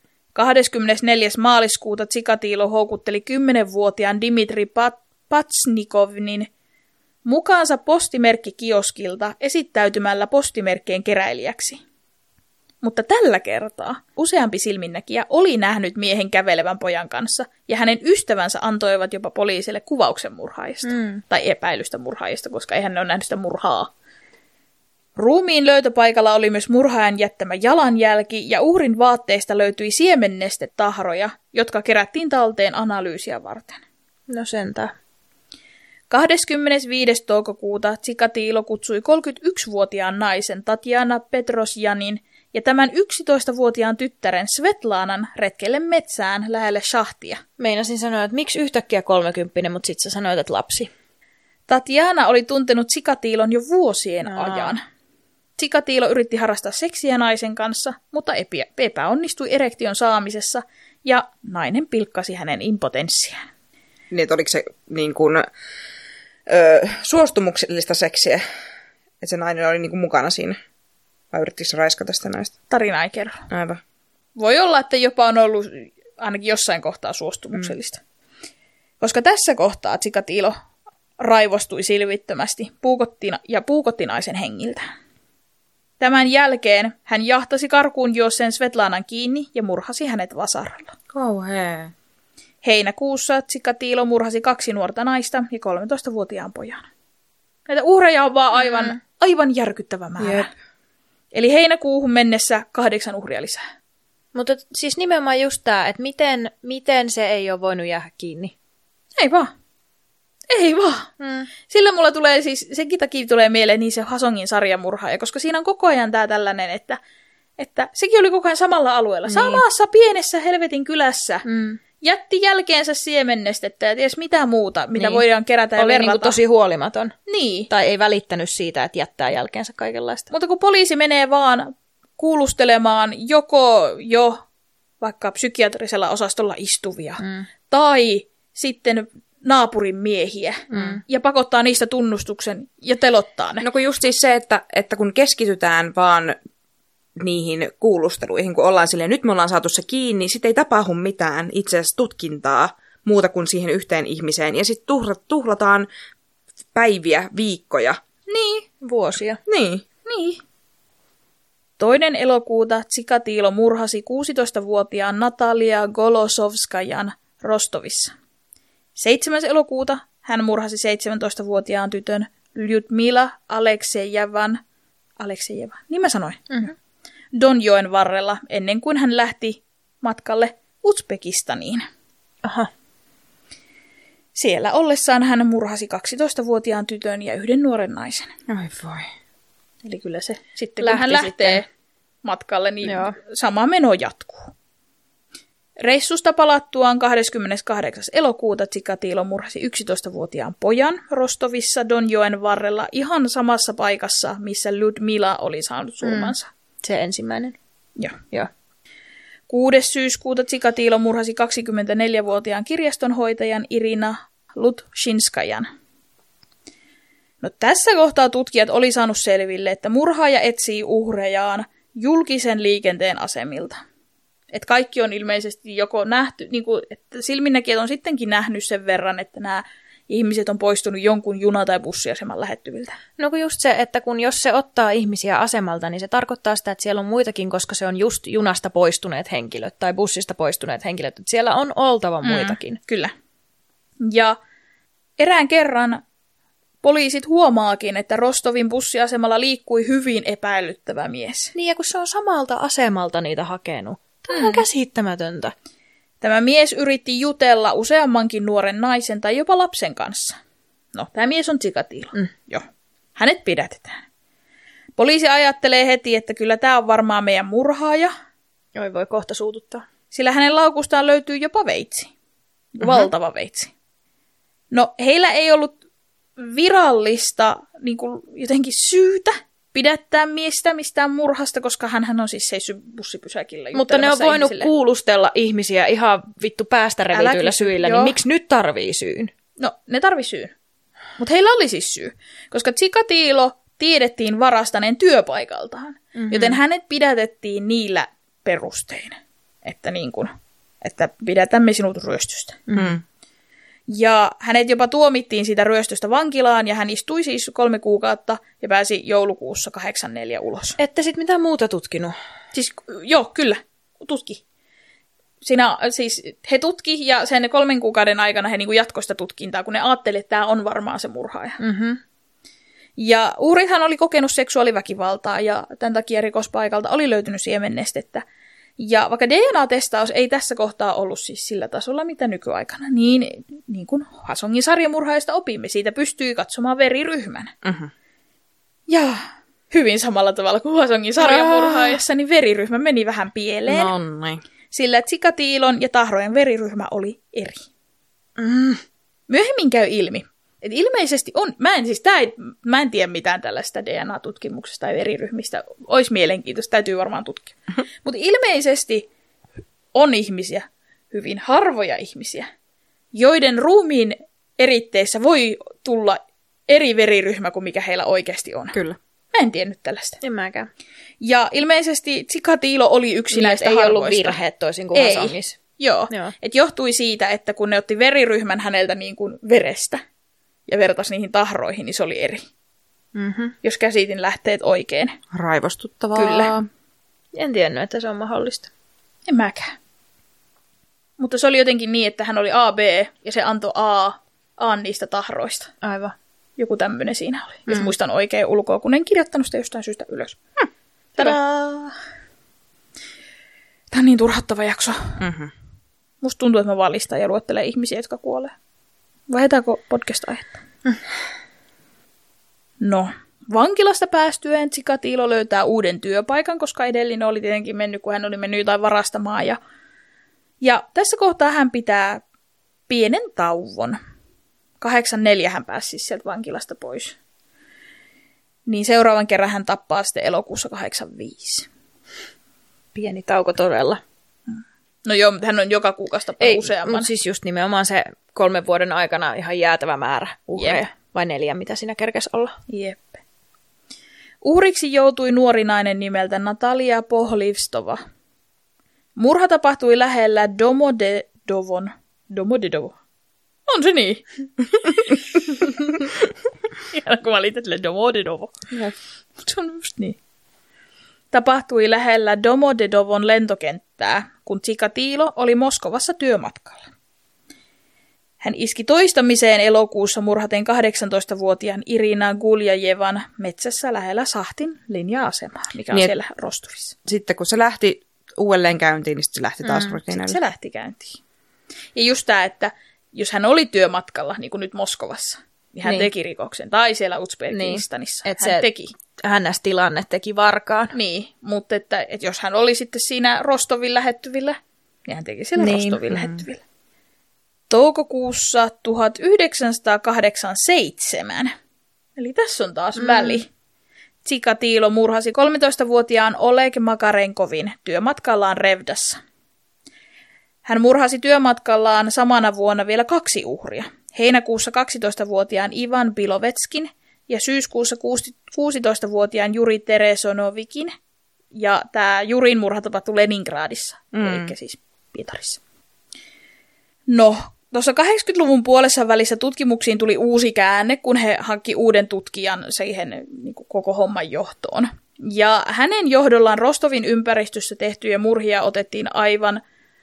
24. maaliskuuta Chikatilo houkutteli 10-vuotiaan Dimitri Patsnikovnin mukaansa postimerkkikioskilta esittäytymällä postimerkkien keräilijäksi. Mutta tällä kertaa useampi silminnäkijä oli nähnyt miehen kävelevän pojan kanssa, ja hänen ystävänsä antoivat jopa poliisille kuvauksen murhaajista, tai epäilystä murhaajista, koska eihän ne ole nähnyt sitä murhaa. Ruumiin löytöpaikalla oli myös murhaajan jättämä jalanjälki, ja uhrin vaatteista löytyi siemennestetahroja, jotka kerättiin talteen analyysiä varten. No sentään. 25. toukokuuta Chikatilo kutsui 31-vuotiaan naisen Tatjana Petrosjanin ja tämän 11-vuotiaan tyttären Svetlanan retkelle metsään lähelle shahtia. Meinasin sanoa, että miksi yhtäkkiä 30, mutta sitten sä sanoit, että lapsi. Tatjana oli tuntenut Chikatilon jo vuosien ajan. Chikatilo yritti harrastaa seksiä naisen kanssa, mutta epäonnistui erektion saamisessa ja nainen pilkkasi hänen impotenssiaan. Niin, että oliko se niin kuin, suostumuksellista seksiä, että se nainen oli niin kuin mukana siinä? Vai yrittikö se raiskata sitä naista? Tarina ei kerro. Aivan. Voi olla, että jopa on ollut ainakin jossain kohtaa suostumuksellista. Koska tässä kohtaa Chikatilo raivostui silvittömästi ja puukotti naisen hengiltään. Tämän jälkeen hän jahtasi karkuun juosseen Svetlanan kiinni ja murhasi hänet vasaralla. Kauhea. Heinäkuussa Chikatilo murhasi 2 nuorta naista ja 13-vuotiaan pojan. Näitä uhreja on vaan aivan järkyttävä määrä. Jep. Eli heinäkuuhun mennessä 8 uhria lisää. Mutta siis nimenomaan just tämä, että miten se ei ole voinut jäädä kiinni. Ei vaan. Sillä mulla tulee siis, senkin takia tulee mieleen niin se Hasongin sarjamurhaaja, koska siinä on koko ajan tää tällainen, että sekin oli koko ajan samalla alueella. Niin. Samassa pienessä helvetin kylässä. Jätti jälkeensä siemennestettä ja ties mitä muuta, mitä voidaan kerätä ja verrata. Oli niin tosi huolimaton. Niin. Tai ei välittänyt siitä, että jättää jälkeensä kaikenlaista. Mutta kun poliisi menee vaan kuulustelemaan joko jo vaikka psykiatrisella osastolla istuvia, tai sitten naapurin miehiä, ja pakottaa niistä tunnustuksen ja telottaa ne. No kun just siis se, että kun keskitytään vaan niihin kuulusteluihin, kun ollaan silleen, nyt me ollaan saatu se kiinni, sitten ei tapahdu mitään itse asiassa tutkintaa muuta kuin siihen yhteen ihmiseen, ja sitten tuhlataan päiviä, viikkoja. Niin. Vuosia. Niin. 2. elokuuta Chikatilo murhasi 16-vuotiaan Natalia Golosovskajan Rostovissa. 7. elokuuta hän murhasi 17-vuotiaan tytön Lyudmila Aleksejevan, niin mä sanoin, Donjoen varrella ennen kuin hän lähti matkalle Uzbekistaniin. Aha. Siellä ollessaan hän murhasi 12-vuotiaan tytön ja 1 nuoren naisen. Ai voi. Eli kyllä se sitten, kun hän lähtee matkalle, niin sama meno jatkuu. Reissusta palattuaan 28. elokuuta Chikatilo murhasi 11-vuotiaan pojan Rostovissa Donjoen varrella ihan samassa paikassa, missä Lyudmila oli saanut surmansa. Se ensimmäinen. Joo. 6. syyskuuta Chikatilo murhasi 24-vuotiaan kirjastonhoitajan Irina Lutshinskajan. No tässä kohtaa tutkijat oli saanut selville, että murhaaja etsii uhrejaan julkisen liikenteen asemilta. Että kaikki on ilmeisesti joko nähty, niin kuin, että silminnäkijät on sittenkin nähnyt sen verran, että nämä ihmiset on poistunut jonkun juna- tai bussiaseman lähettyviltä. No kun just se, että jos se ottaa ihmisiä asemalta, niin se tarkoittaa sitä, että siellä on muitakin, koska se on just junasta poistuneet henkilöt tai bussista poistuneet henkilöt. Että siellä on oltava muitakin. Kyllä. Ja erään kerran poliisit huomaakin, että Rostovin bussiasemalla liikkui hyvin epäilyttävä mies. Niin ja kun se on samalta asemalta niitä hakenut. Tämä on käsittämätöntä. Tämä mies yritti jutella useammankin nuoren naisen tai jopa lapsen kanssa. No, tämä mies on Chikatilo. Joo. Hänet pidätetään. Poliisi ajattelee heti, että kyllä tämä on varmaan meidän murhaaja. Oi, voi kohta suututtaa. Sillä hänen laukustaan löytyy jopa veitsi. Valtava veitsi. No, heillä ei ollut virallista niin kuin jotenkin syytä pidättää miestä mistään murhasta, koska hänhän on siis seissyt bussipysäkillä. Mutta ne on voinut kuulustella ihmisiä ihan vittu päästä revityillä syillä, niin miksi nyt tarvii syyn? No, ne tarvii syyn. Mutta heillä oli siis syy, koska Chikatilo tiedettiin varastaneen työpaikaltaan, joten hänet pidätettiin niillä perustein, että pidätämme sinut ryöstöstä. Ja hänet jopa tuomittiin siitä ryöstöstä vankilaan, ja hän istui siis 3 kuukautta ja pääsi joulukuussa 84 ulos. Ette sit mitään muuta tutkinut? Siis, joo, kyllä, tutki. Siinä, siis he tutki, ja sen 3 kuukauden aikana he jatkoi sitä tutkintaa, kun ne ajattelivat, että tämä on varmaan se murhaaja. Ja uhrithan oli kokenut seksuaaliväkivaltaa, ja tämän takia rikospaikalta oli löytynyt siemennestettä. Ja vaikka DNA-testaus ei tässä kohtaa ollut siis sillä tasolla, mitä nykyaikana, niin kuin Hwasongin sarjamurhaajasta opimme, siitä pystyy katsomaan veriryhmän. Uh-huh. Ja hyvin samalla tavalla kuin Hwasongin sarjamurhaajassa, niin veriryhmä meni vähän pieleen. Nonni. Sillä Chikatilon ja Tahrojen veriryhmä oli eri. Myöhemmin käy ilmi, että ilmeisesti on, mä en tiedä mitään tällaista DNA-tutkimuksesta tai veriryhmistä, olisi mielenkiintoista, täytyy varmaan tutkia. Mutta ilmeisesti on ihmisiä, hyvin harvoja ihmisiä, joiden ruumiin eritteissä voi tulla eri veriryhmä kuin mikä heillä oikeasti on. Kyllä. Mä en tiennyt tällaista. En mäkään. Ja ilmeisesti Chikatilo oli yksi näistä ei harvoista. ollut virheet toisin kuin Hwasongissa. Joo. Että johtui siitä, että kun ne otti veriryhmän häneltä niin kuin verestä ja vertasi niihin tahroihin, niin se oli eri. Mm-hmm. Jos käsitin lähteet oikein. Raivostuttavaa. Kyllä. En tiennyt, että se on mahdollista. En mäkään. Mutta se oli jotenkin niin, että hän oli AB ja se antoi A niistä tahroista. Aivan. Joku tämmöinen siinä oli. Jos muistan oikein ulkoa, kun en kirjoittanut sitä jostain syystä ylös. Tadaa! Tämä on niin turhauttava jakso. Mm-hmm. Musta tuntuu, että mä vaan listaan ja luettelen ihmisiä, jotka kuolee. Vaihdetaanko podcast-aihetta? No, vankilasta päästyen Chikatilo löytää uuden työpaikan, koska edellinen oli tietenkin mennyt, kun hän oli mennyt jotain varastamaan. Ja tässä kohtaa hän pitää pienen tauon. 8.4 hän pääsi siis sieltä vankilasta pois. Niin seuraavan kerran hän tappaa sitten elokuussa 8.5. Pieni tauko todella. No joo, mutta hän on joka kuukausi tappanut useamman. Mutta siis just nimenomaan se 3 vuoden aikana ihan jäätävä määrä uhreja. Jep. Vai 4, mitä siinä kerkesi olla. Jep. Uhriksi joutui nuori nainen nimeltä Natalia Pohlivstova. Murha tapahtui lähellä Domodedovon. Domodedovo. On se niin. Ihan kun mä liitän sille Domodedovo. Se on just niin. Tapahtui lähellä Domodedovon lentokenttää, kun Chikatilo oli Moskovassa työmatkalla. Hän iski toistamiseen elokuussa murhaten 18-vuotiaan Irina Guljajevan metsässä lähellä Sahtin linja-asemaa, mikä on siellä Rostovissa. Sitten kun se lähti uudelleen käyntiin, niin se lähti taas rutiinille. Se lähti käyntiin. Ja just tämä, että jos hän oli työmatkalla, niin kuin nyt Moskovassa, niin hän teki rikoksen. Tai siellä Uzbekistanissa. Niin. Hän teki. NS-tilanne teki varkaan. Niin, mutta että jos hän oli sitten siinä Rostovin lähettyvillä, niin hän teki siellä Rostovin lähettyvillä. Toukokuussa 1987, eli tässä on taas väli, Chikatilo murhasi 13-vuotiaan Oleg Makarenkovin työmatkallaan Revdassa. Hän murhasi työmatkallaan samana vuonna vielä 2 uhria. Heinäkuussa 12-vuotiaan Ivan Bilovetskin ja syyskuussa 16-vuotiaan Juri Teresonovikin. Ja tämä Jurin murha tapahtui Leningradissa, eli siis Pietarissa. No, tuossa 80-luvun puolessa välissä tutkimuksiin tuli uusi käänne, kun he hankki uuden tutkijan siihen niin kuin koko homman johtoon. Ja hänen johdollaan Rostovin ympäristössä tehtyjä murhia otettiin aivan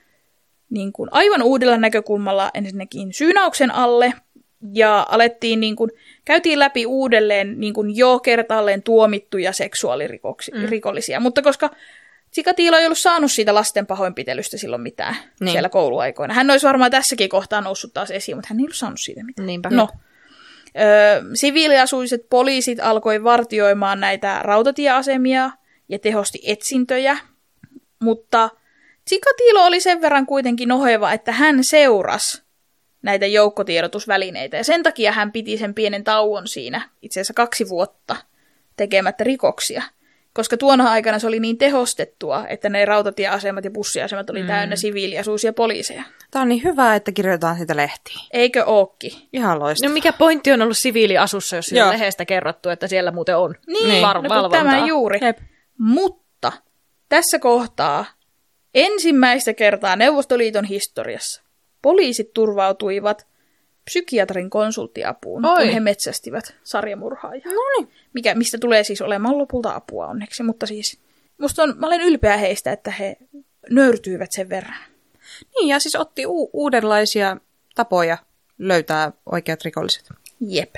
uudella näkökulmalla ensinnäkin syynäyksen alle, ja alettiin käytiin läpi uudelleen jo kertaalleen tuomittuja seksuaalirikollisia. Mutta koska Chikatilo ei ollut saanut siitä lasten pahoinpitelystä silloin mitään siellä kouluaikoina. Hän olisi varmaan tässäkin kohtaa noussut taas esiin, mutta hän ei ollut saanut siitä mitään. Niinpä. No, siviiliasuiset poliisit alkoi vartioimaan näitä rautatieasemia ja tehosti etsintöjä, mutta Chikatilo oli sen verran kuitenkin oheva, että hän seurasi näitä joukkotiedotusvälineitä, ja sen takia hän piti sen pienen tauon siinä, itse asiassa 2 vuotta, tekemättä rikoksia. Koska tuona aikana se oli niin tehostettua, että ne rautatieasemat ja bussiasemat oli täynnä siviiliasuisia poliiseja. Tämä on niin hyvä, että kirjoitetaan sitä lehtiin. Eikö ookin? Ihan loistavaa. No mikä pointti on ollut siviiliasussa, jos on lehdestä kerrottu, että siellä muuten on valvontaa? Tämä juuri. Jep. Mutta tässä kohtaa ensimmäistä kertaa Neuvostoliiton historiassa poliisit turvautuivat psykiatrin konsulttiapuun, kun he metsästivät sarjamurhaajaa. Mistä tulee siis olemaan lopulta apua onneksi, mutta siis mä olen ylpeä heistä, että he nöyrtyivät sen verran. Niin, ja siis otti uudenlaisia tapoja löytää oikeat rikolliset. Jep.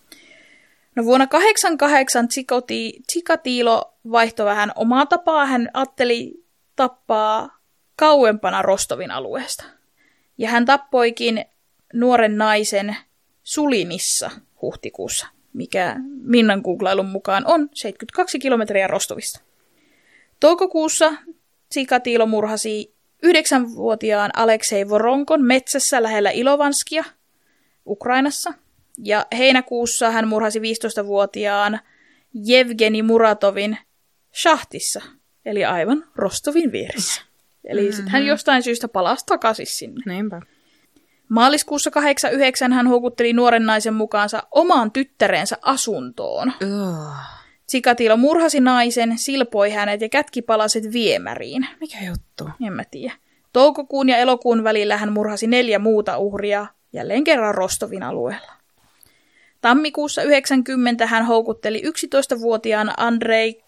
No vuonna 1988 Chikatilo vaihtoi vähän omaa tapaa. Hän ajatteli tappaa kauempana Rostovin alueesta. Ja hän tappoikin nuoren naisen Sulinissa huhtikuussa, mikä Minnan googlailun mukaan on 72 kilometriä Rostovista. Toukokuussa Tsikatiilo murhasi 9-vuotiaan Aleksei Voronkon metsässä lähellä Ilovanskia Ukrainassa. Ja heinäkuussa hän murhasi 15-vuotiaan Jevgeni Muratovin Shahtissa, eli aivan Rostovin vieressä. Eli sitten hän jostain syystä palasi takaisin sinne. Näinpä. Maaliskuussa 89 hän houkutteli nuoren naisen mukaansa omaan tyttärensä asuntoon. Tsikatiilo murhasi naisen, silpoi hänet ja kätki palaset viemäriin. Mikä juttu? En mä tiedä. Toukokuun ja elokuun välillä hän murhasi 4 muuta uhria, jälleen kerran Rostovin alueella. Tammikuussa 90 hän houkutteli 11-vuotiaan Andrei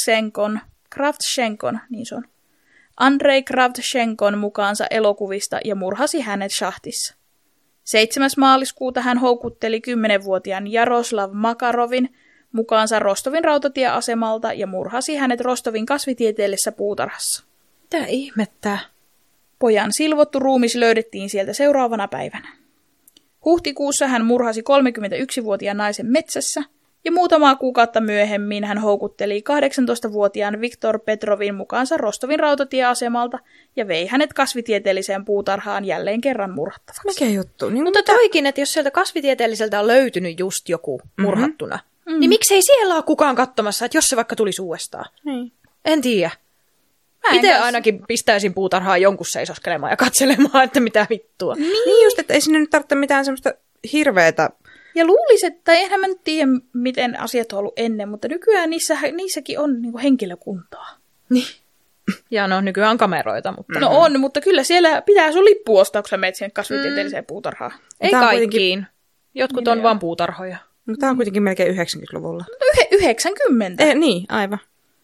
Kravtsenkon, niin se on, Andrei Kravtsenkon mukaansa elokuvista ja murhasi hänet Shahtissa. 7. maaliskuuta hän houkutteli 10-vuotiaan Jaroslav Makarovin mukaansa Rostovin rautatieasemalta ja murhasi hänet Rostovin kasvitieteellisessä puutarhassa. Mitä ihmettä? Pojan silvottu ruumis löydettiin sieltä seuraavana päivänä. Huhtikuussa hän murhasi 31-vuotiaan naisen metsässä ja muutamaa kuukautta myöhemmin hän houkutteli 18-vuotiaan Viktor Petrovin mukaansa Rostovin rautatieasemalta ja vei hänet kasvitieteelliseen puutarhaan jälleen kerran murhattavaksi. Mikä juttu? Niin, mutta toikin, että jos sieltä kasvitieteelliseltä on löytynyt just joku murhattuna, niin miksei siellä ole kukaan katsomassa, että jos se vaikka tulisi uudestaan? Niin. En tiedä. Itse ainakin pistäisin puutarhaan jonkun seisoskelemaan ja katselemaan, että mitä vittua. Niin just, että ei sinne nyt tarvitse mitään semmoista hirveätä. Ja luulisin, että eihän mä nyt tiedä, miten asiat on ollut ennen, mutta nykyään niissäkin on niinku henkilökuntaa. Niin. Ja no, nykyään on kameroita, mutta... No on, mutta kyllä siellä pitää sun lippu ostaa, kun sä menet sinne kasvitieteelliseen puutarhaan. Ei kaikkiin. Jotkut on vaan puutarhoja. No, tämä on kuitenkin melkein 90-luvulla. No 90? Niin, aivan.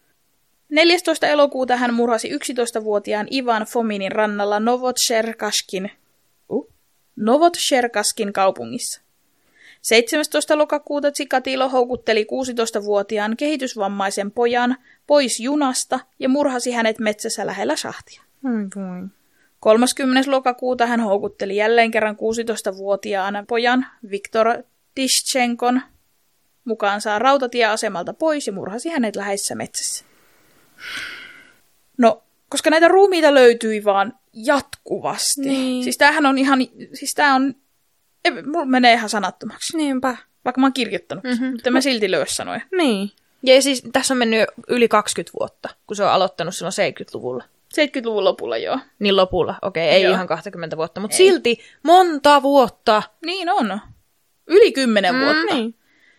14. elokuuta hän murhasi 11-vuotiaan Ivan Fominin rannalla Novotscherkaskin kaupungissa. 17. lokakuuta Tsikatiilo houkutteli 16-vuotiaan kehitysvammaisen pojan pois junasta ja murhasi hänet metsässä lähellä Shahtia. 30. lokakuuta hän houkutteli jälleen kerran 16-vuotiaan pojan Viktor Tishchenkon mukaansa rautatieasemalta pois ja murhasi hänet läheisessä metsässä. No, koska näitä ruumiita löytyi vaan jatkuvasti. Niin. Siis tämähän on ihan, mulla menee ihan sanattomaksi. Niinpä. Vaikka mä oon kirjoittanut, mutta mä silti löydä sanoja. Niin. Ja siis tässä on mennyt yli 20 vuotta, kun se on aloittanut silloin 70-luvulla. 70-luvun lopulla, joo. Niin lopulla, okei, ei ihan 20 vuotta, mutta silti monta vuotta. Niin on. Yli 10 vuotta. Niin.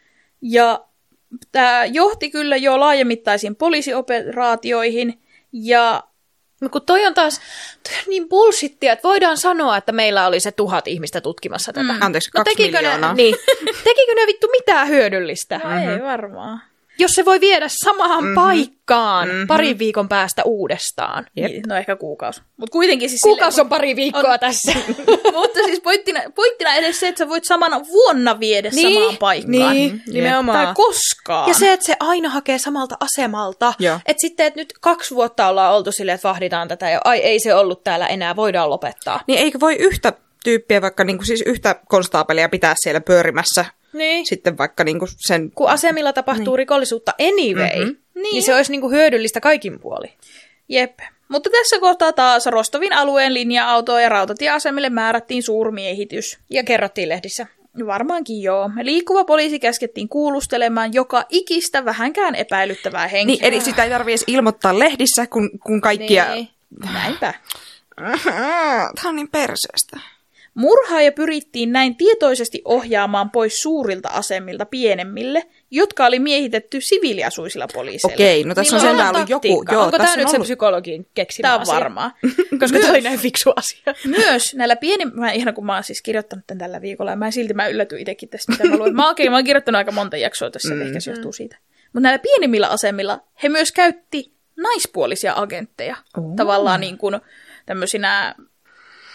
Ja tämä johti kyllä jo laajamittaisiin poliisioperaatioihin ja... No kun toi on niin bullshittia, että voidaan sanoa, että meillä oli se 1000 ihmistä tutkimassa tätä. Anteeksi, 2 miljoonaa. Tekikö ne vittu mitään hyödyllistä? No ei varmaan. Jos se voi viedä samaan paikkaan parin viikon päästä uudestaan. No ehkä kuukausi. Mut kuitenkin siis kuukausi on pari viikkoa tässä. Mutta siis pointtina edes se, että sä voit samana vuonna viedä samaan paikkaan. Niin, nimenomaan. Tai koskaan. Ja se, että se aina hakee samalta asemalta. Että sitten, että nyt 2 vuotta ollaan oltu silleen, että vahditaan tätä ja ei se ollut täällä enää, voidaan lopettaa. Niin eikö voi yhtä tyyppiä, vaikka niinku siis yhtä konstaapelia pitää siellä pyörimässä? Niin. Sitten vaikka niinku sen... Kun asemilla tapahtuu rikollisuutta anyway, niin se olisi niinku hyödyllistä kaikin puoli. Jep. Mutta tässä kohtaa taas Rostovin alueen linja-autoa ja rautatieasemille määrättiin suurmiehitys. Ja kerrottiin lehdissä. Varmaankin joo. Liikkuva poliisi käskettiin kuulustelemaan joka ikistä vähänkään epäilyttävää henkilöä. Niin, eli sitä ei tarvitse edes ilmoittaa lehdissä, kun kaikkia... Niin. Näinpä. Tämä on niin perseestä. Murhaaja pyrittiin näin tietoisesti ohjaamaan pois suurilta asemilta pienemmille, jotka oli miehitetty siviiliasuisilla poliiseilla. Okei, no tässä on sentään ollut joku. Joo, onko tämä nyt se psykologin keksimä asia? Tämä on varmaa. Koska tämä oli näin fiksu asia. Myös näillä pienimmillä, ihan kun mä oon siis kirjoittanut tämän tällä viikolla, ja mä yllätyin itsekin tästä, mitä mä luin. Mä oon kirjoittanut aika monta jaksoa tässä, ehkä se johtuu siitä. Mutta näillä pienimmillä asemilla he myös käytti naispuolisia agentteja. Tavallaan niin kuin tämmöisinä...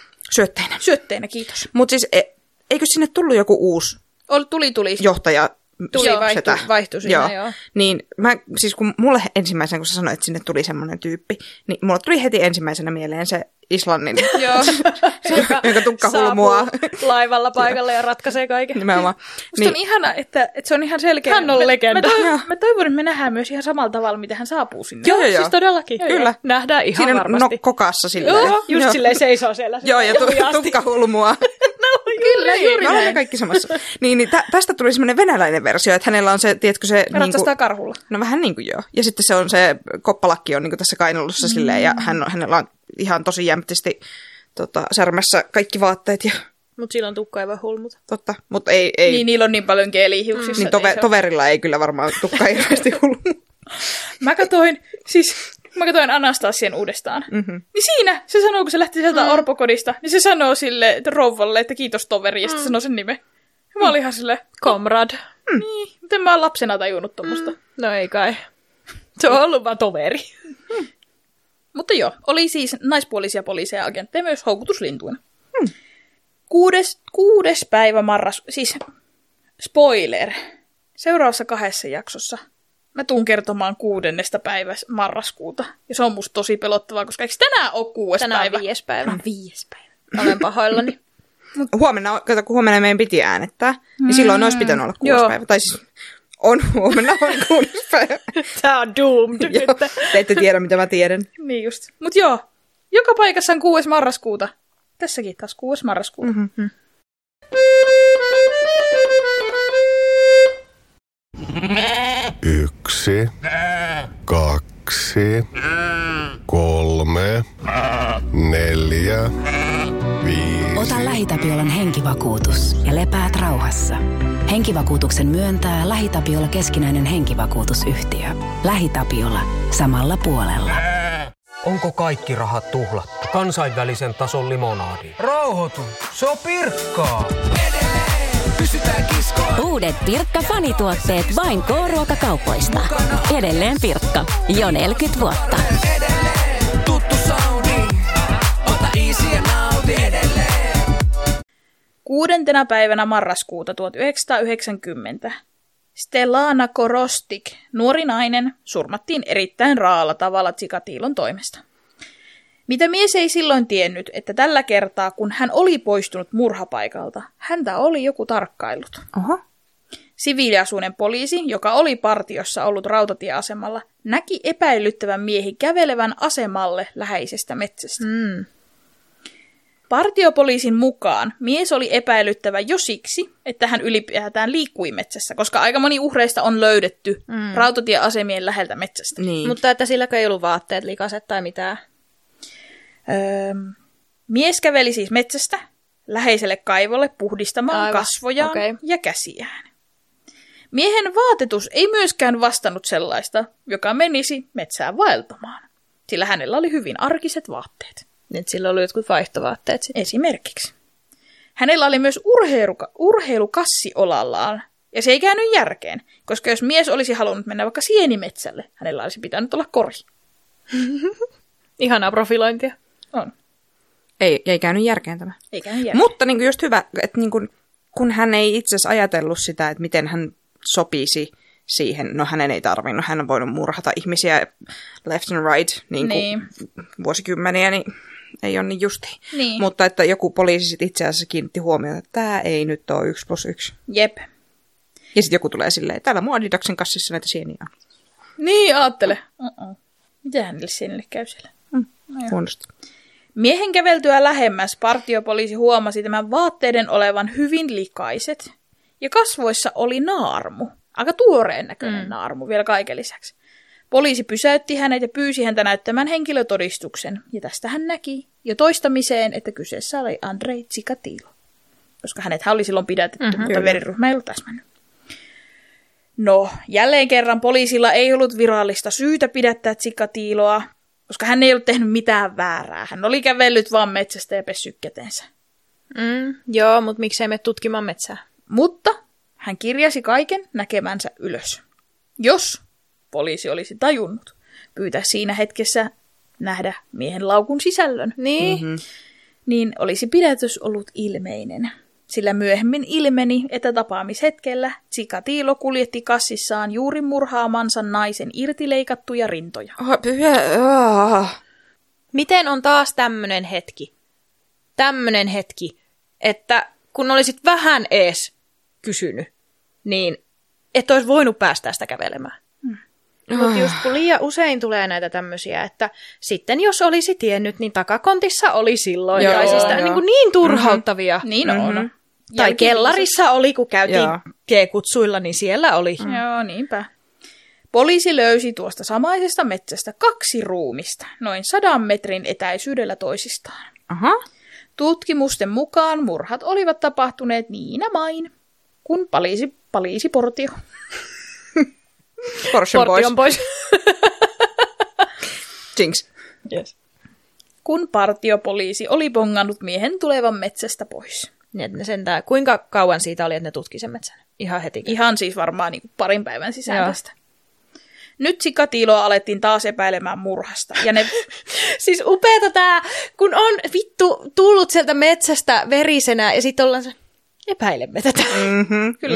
Syötteinä. Syötteinä, kiitos. Mutta siis eikö sinne tullut joku uusi tuli johtaja vaihtui siinä, joo. Niin siis kun mulle ensimmäisenä, kun sä sanoit, että sinne tuli semmoinen tyyppi, niin mulle tuli heti ensimmäisenä mieleen se Islannin, joka tukka hulmua laivalla paikalle ja ratkaisee kaiken. Nimenomaan. Musta on ihana, että se on ihan selkeä. Hän on legenda. Mä toivon, että me nähdään myös ihan samalla tavalla, miten hän saapuu sinne. Joo, siis todellakin. Kyllä. Nähdään ihan siinä varmasti. Siinä kokassa silleen. Joo, just silleen seisoo siellä. Joo, ja tukka hulmua. Kyllä, juuri me olemme kaikki samassa. Niin tästä tuli semmoinen venäläinen versio, että hänellä on se, tiedätkö se... Ratsastaa karhulla. No vähän niin kuin joo. Ja sitten se on se koppalakki on niin kuin tässä kainalossa silleen, ja hänellä on ihan tosi jämptisti särmässä kaikki vaatteet. Mutta sillä on tukka aivan hulmut. Totta, mutta ei... Niin, niillä on niin paljon keeliä hiuksissa. Niin toverilla ei kyllä varmaan tukka hirveästi hulmu. Mä katsoin Anastasian uudestaan. Mm-hmm. Niin siinä se sanoo, kun se lähti sieltä orpokodista, niin se sanoo sille rouvalle, että kiitos toveri, ja sitten sanoo sen nimen. Ja mä olin ihan silleen... Komrad. Niin, miten mä oon lapsena tajunnut tommoista. No ei kai. Se on ollut vaan toveri. Mutta joo, oli siis naispuolisia poliiseja agentteja myös houkutuslintuina. 6. päivä siis spoiler, seuraavassa 2 jaksossa mä tuun kertomaan 6. päivä marraskuuta. Ja se on musta tosi pelottavaa, koska eikö tänään ole 6. tänään päivä? Tänään 5. päivä. Tänään 5. päivä. Olen pahoillani. Kun huomenna meidän piti äänestää, niin silloin olisi pitänyt olla 6. päivä. Tai siis huomenna on 6. päivä. Tää on doomed. Joo, te ette tiedä, mitä mä tiedän. Niin just. Mut joo, joka paikassa on 6. marraskuuta. Tässäkin taas 6. marraskuuta. Mm-hmm. 1, 2, 3, 4, 5. Ota LähiTapiolan henkivakuutus ja lepäät rauhassa. Henkivakuutuksen myöntää LähiTapiola keskinäinen henkivakuutusyhtiö. LähiTapiola. Samalla puolella. Onko kaikki rahat tuhlattu? Kansainvälisen tason limonaadi. Rauhoitu, se on Pirkkaa. Uudet Pirkka-fanituotteet vain K-ruokakaupoista. Edelleen Pirkka. Jo 40 vuotta. Tuttu soundi. Ota easy ja nauti edelleen. 6. päivänä marraskuuta 1990 Stelana Korostik, nuori nainen, surmattiin erittäin raalla tavalla Chikatilon toimesta. Mitä mies ei silloin tiennyt, että tällä kertaa, kun hän oli poistunut murhapaikalta, häntä oli joku tarkkaillut. Oho. Siviiliasuinen poliisi, joka oli partiossa ollut rautatieasemalla, näki epäilyttävän miehen kävelevän asemalle läheisestä metsästä. Partiopoliisin mukaan mies oli epäilyttävä jo siksi, että hän ylipäätään liikkui metsässä, koska aika moni uhreista on löydetty rautatieasemien läheltä metsästä. Niin. Mutta että silläkö ei ollut vaatteet likaset tai mitään? Mies käveli siis metsästä läheiselle kaivolle puhdistamaan kasvojaan ja käsiään. Miehen vaatetus ei myöskään vastannut sellaista, joka menisi metsään vaeltamaan, sillä hänellä oli hyvin arkiset vaatteet. Nyt sillä oli jotkut vaihtovaatteet sitten. Esimerkiksi. Hänellä oli myös urheilukassi olallaan, ja se ei käynyt järkeen, koska jos mies olisi halunnut mennä vaikka sienimetsälle, hänellä olisi pitänyt olla kori. Ihanaa profilointia. On. Ei käynyt järkeen tämä. Ei käynyt järkeen. Mutta niin kuin just hyvä, että niin kuin, kun hän ei itse asiassa ajatellut sitä, että miten hän sopisi siihen, no hänen ei tarvinnut, hän on voinut murhata ihmisiä left and right niin kuin vuosikymmeniä, niin ei ole niin justi. Niin. Mutta että joku poliisi sit itse asiassa kiinnitti huomiota, että tämä ei nyt ole 1+1. Jep. Ja sitten joku tulee silleen, täällä mun Adidaksen kassissa näitä sieniä on. Niin, aattele. Mitähän niille sienille käy siellä? Huonosti. Miehen käveltyä lähemmäs partiopoliisi huomasi tämän vaatteiden olevan hyvin likaiset. Ja kasvoissa oli naarmu. Aika tuoreen näköinen naarmu vielä kaiken lisäksi. Poliisi pysäytti hänet ja pyysi häntä näyttämään henkilötodistuksen. Ja tästä hän näki jo toistamiseen, että kyseessä oli Andrei Chikatilo. Koska hänethän oli silloin pidätetty, mutta veriryhmä ei ollut täsmännyt. No, jälleen kerran poliisilla ei ollut virallista syytä pidättää Chikatiloa, koska hän ei ollut tehnyt mitään väärää. Hän oli kävellyt vaan metsästä ja pessyt kätensä. Joo, mutta miksei mene tutkimaan metsää? Mutta hän kirjasi kaiken näkemänsä ylös. Jos poliisi olisi tajunnut pyytää siinä hetkessä nähdä miehen laukun sisällön, niin olisi pidätys ollut ilmeinen. sillä myöhemmin ilmeni, että tapaamishetkellä Chikatilo kuljetti kassissaan juuri murhaamansa naisen irtileikattuja rintoja. Miten on taas tämmönen hetki, että kun olisit vähän ees kysynyt, niin et olisi voinut päästä sitä kävelemään. Mutta just kun liian usein tulee näitä tämmöisiä, että sitten jos olisi tiennyt, niin takakontissa oli silloin. Joo, tai siis niin turhauttavia. Niin on. Tai kellarissa oli, kun käytiin G-kutsuilla, niin siellä oli. Joo, niinpä. Poliisi löysi tuosta samaisesta metsästä 2 ruumista, noin 100 metrin etäisyydellä toisistaan. Aha. Tutkimusten mukaan murhat olivat tapahtuneet niinä main, kun palisi portio. Portion pois. Jinx. Yes. Kun partiopoliisi oli bongannut miehen tulevan metsästä pois. Kuinka kauan siitä oli, että ne tutki sen metsän? Ihan heti. Ihan siis varmaan niin parin päivän sisään tästä. Nyt Chikatiloa alettiin taas epäilemään murhasta. Ja ne... siis upeata tää, kun on vittu tullut sieltä metsästä verisenä ja sitten ollaan se, epäilemme tätä. Kyllä.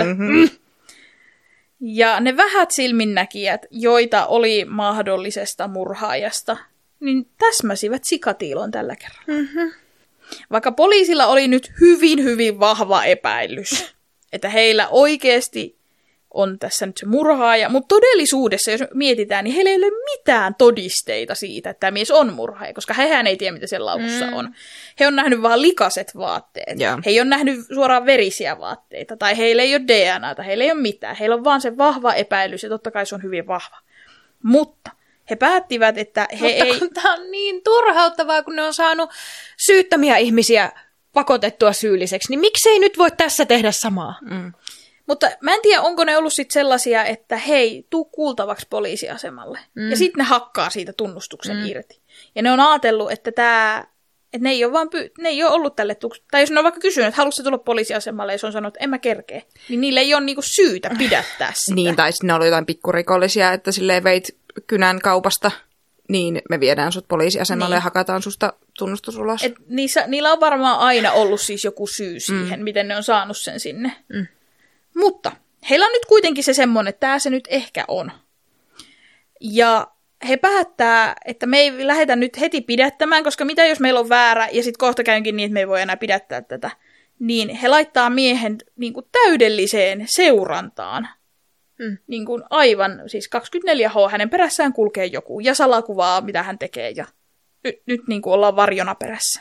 Ja ne vähät silminnäkijät, joita oli mahdollisesta murhaajasta, niin täsmäsivät Chikatilon tällä kerralla. Vaikka poliisilla oli nyt hyvin, hyvin vahva epäilys, että heillä oikeasti on tässä nyt se murhaaja, mutta todellisuudessa, jos mietitään, niin heillä ei ole mitään todisteita siitä, että tämä mies on murhaaja, koska hehän ei tiedä, mitä sen laukussa on. He on nähnyt vaan likaset vaatteet. Yeah. He ei ole nähnyt suoraan verisiä vaatteita, tai heillä ei ole DNAta, heillä ei ole mitään. Heillä on vaan se vahva epäilys, ja totta kai se on hyvin vahva. Mutta he päättivät, että Tämä on niin turhauttavaa, kun ne on saanut syyttömiä ihmisiä pakotettua syylliseksi, niin miksei nyt voi tässä tehdä samaa? Mutta mä en tiedä, onko ne ollut sitten sellaisia, että hei, tuu kuultavaksi poliisiasemalle. Ja sitten ne hakkaa siitä tunnustuksen irti. Ja ne on ajatellut, että ne ei ole, ne ei ole ollut tälle tai jos ne on vaikka kysynyt, että haluatko tulla poliisiasemalle, ja se on sanonut, että en mä kerkeä, niin niille ei ole niinku syytä pidättää sitä. Niin, tai sitten ne oli jotain pikkurikollisia, että silleen veit kynän kaupasta, niin me viedään sut poliisiasemalle ja hakataan susta tunnustus ulos. Et niillä on varmaan aina ollut siis joku syy siihen, miten ne on saanut sen sinne. Mutta heillä on nyt kuitenkin se semmoinen, että tämä se nyt ehkä on. Ja he päättää, että me ei lähdetä nyt heti pidättämään, koska mitä jos meillä on väärä, ja sitten kohta käynkin niin, että me ei voi enää pidättää tätä. Niin he laittaa miehen niin kuin täydelliseen seurantaan. Niin kuin aivan, siis 24H, hänen perässään kulkee joku, ja salakuvaa, mitä hän tekee, ja nyt niin kuin ollaan varjona perässä.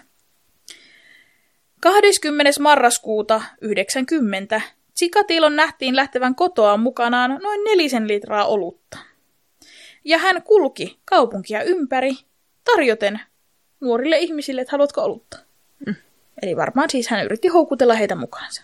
20. marraskuuta 1990 Chikatilon nähtiin lähtevän kotoaan mukanaan noin 4 litraa olutta. Ja hän kulki kaupunkia ympäri, tarjoten nuorille ihmisille, että haluatko olutta. Eli varmaan siis hän yritti houkutella heitä mukaansa.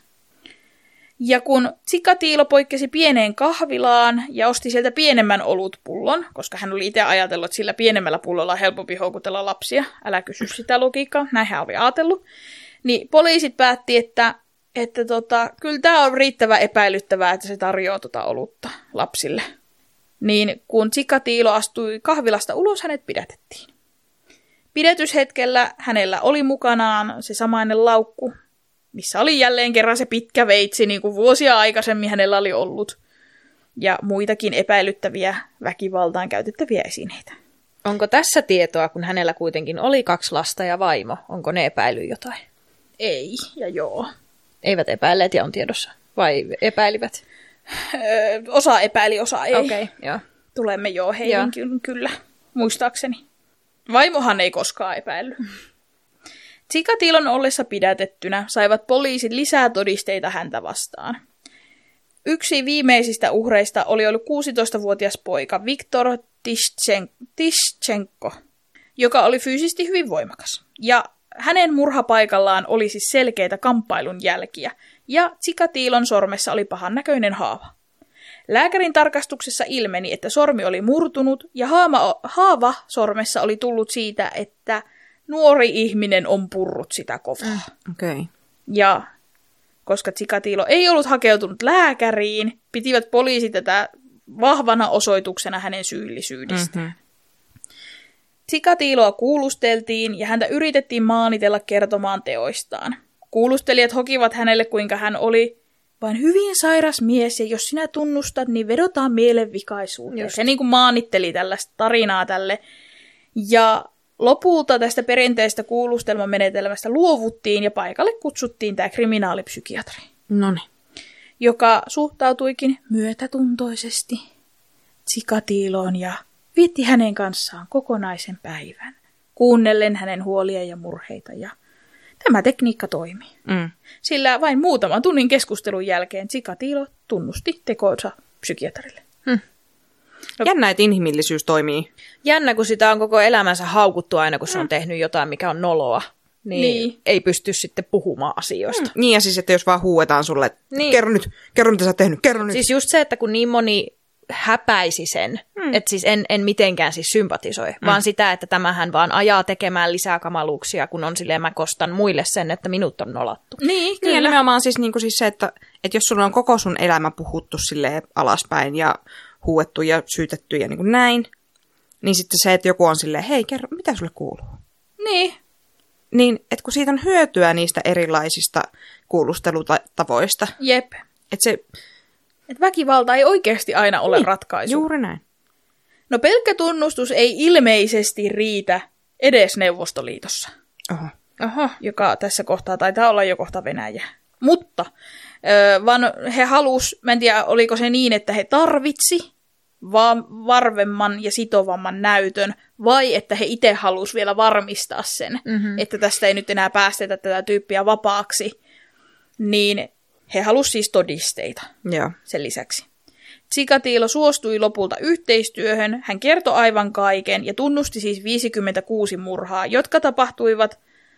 Ja kun Chikatilo poikkesi pieneen kahvilaan ja osti sieltä pienemmän olutpullon, koska hän oli itse ajatellut, että sillä pienemmällä pullolla on helpompi houkutella lapsia, älä kysy sitä logiikkaa, näin hän oli ajatellut, niin poliisit päätti, että kyllä tämä on riittävän epäilyttävää, että se tarjoaa olutta lapsille. Niin kun Chikatilo astui kahvilasta ulos, hänet pidätettiin. Pidätyshetkellä hänellä oli mukanaan se samainen laukku, missä oli jälleen kerran se pitkä veitsi, niin kuin vuosia aikaisemmin hänellä oli ollut, ja muitakin epäilyttäviä väkivaltaan käytettäviä esineitä. Onko tässä tietoa, kun hänellä kuitenkin oli 2 lasta ja vaimo? Onko ne epäily jotain? Ei ja joo. Eivät epäilleet ja on tiedossa? Vai epäilivät? Osa epäili, osa ei. Okei, joo. Tulemme heihin kyllä, muistaakseni. Vaimohan ei koskaan epäillyt. Chikatilon ollessa pidätettynä saivat poliisit lisää todisteita häntä vastaan. Yksi viimeisistä uhreista oli ollut 16-vuotias poika Viktor Tischenko, joka oli fyysisesti hyvin voimakas. Ja hänen murhapaikallaan oli siis selkeitä kamppailun jälkiä, ja Chikatilon sormessa oli pahan näköinen haava. Lääkärin tarkastuksessa ilmeni, että sormi oli murtunut, ja haava sormessa oli tullut siitä, että nuori ihminen on purrut sitä kovaa. Okay. Ja koska Chikatilo ei ollut hakeutunut lääkäriin, pitivät poliisit tätä vahvana osoituksena hänen syyllisyydestään. Chikatiloa kuulusteltiin ja häntä yritettiin maanitella kertomaan teoistaan. Kuulustelijat hokivat hänelle, kuinka hän oli vain hyvin sairas mies, ja jos sinä tunnustat, niin vedotaan mielenvikaisuuteen. Se niin kuin maanitteli tällaista tarinaa tälle. Ja lopulta tästä perinteistä kuulustelmamenetelmästä luovuttiin, ja paikalle kutsuttiin tämä kriminaalipsykiatri. Noniin. Joka suhtautuikin myötätuntoisesti Chikatiloon ja vietti hänen kanssaan kokonaisen päivän, kuunnellen hänen huolia ja murheita, ja tämä tekniikka toimii. Sillä vain muutaman tunnin keskustelun jälkeen Chikatilo tunnusti tekonsa psykiatrille. Jännä, että inhimillisyys toimii. Jännä, kun sitä on koko elämänsä haukuttu aina, kun se on tehnyt jotain, mikä on noloa. Niin ei pysty sitten puhumaan asioista. Niin, ja siis, että jos vaan huuetaan sulle, että kerro mitä sä oot tehnyt, kerro nyt. Siis just se, että kun niin moni häpäisi sen, että siis en mitenkään siis sympatisoi, vaan sitä, että tämähän vaan ajaa tekemään lisää kamaluuksia, kun on silleen mä kostan muille sen, että minut on nolattu. Niin, kyllä. Niin, nimenomaan siis, niin kuin siis se, että jos sulla on koko sun elämä puhuttu silleen alaspäin ja huuettu ja syytetty ja niin kuin näin, niin sitten se, että joku on silleen, hei, kerro, mitä sulle kuuluu? Niin. Niin, että kun siitä on hyötyä niistä erilaisista kuulustelutavoista. Jep. Että väkivalta ei oikeasti aina ole ratkaisu. Juuri näin. No pelkkä tunnustus ei ilmeisesti riitä edes Neuvostoliitossa. Oho. Joka tässä kohtaa taitaa olla jo kohta Venäjä. Mutta vaan he halus, mä en tiedä oliko se niin, että he tarvitsi vaan varvemman ja sitovamman näytön, vai että he itse halusivat vielä varmistaa sen, että tästä ei nyt enää päästetä tätä tyyppiä vapaaksi, niin he halusivat siis todisteita sen lisäksi. Chikatilo suostui lopulta yhteistyöhön, hän kertoi aivan kaiken ja tunnusti siis 56 murhaa, jotka tapahtuivat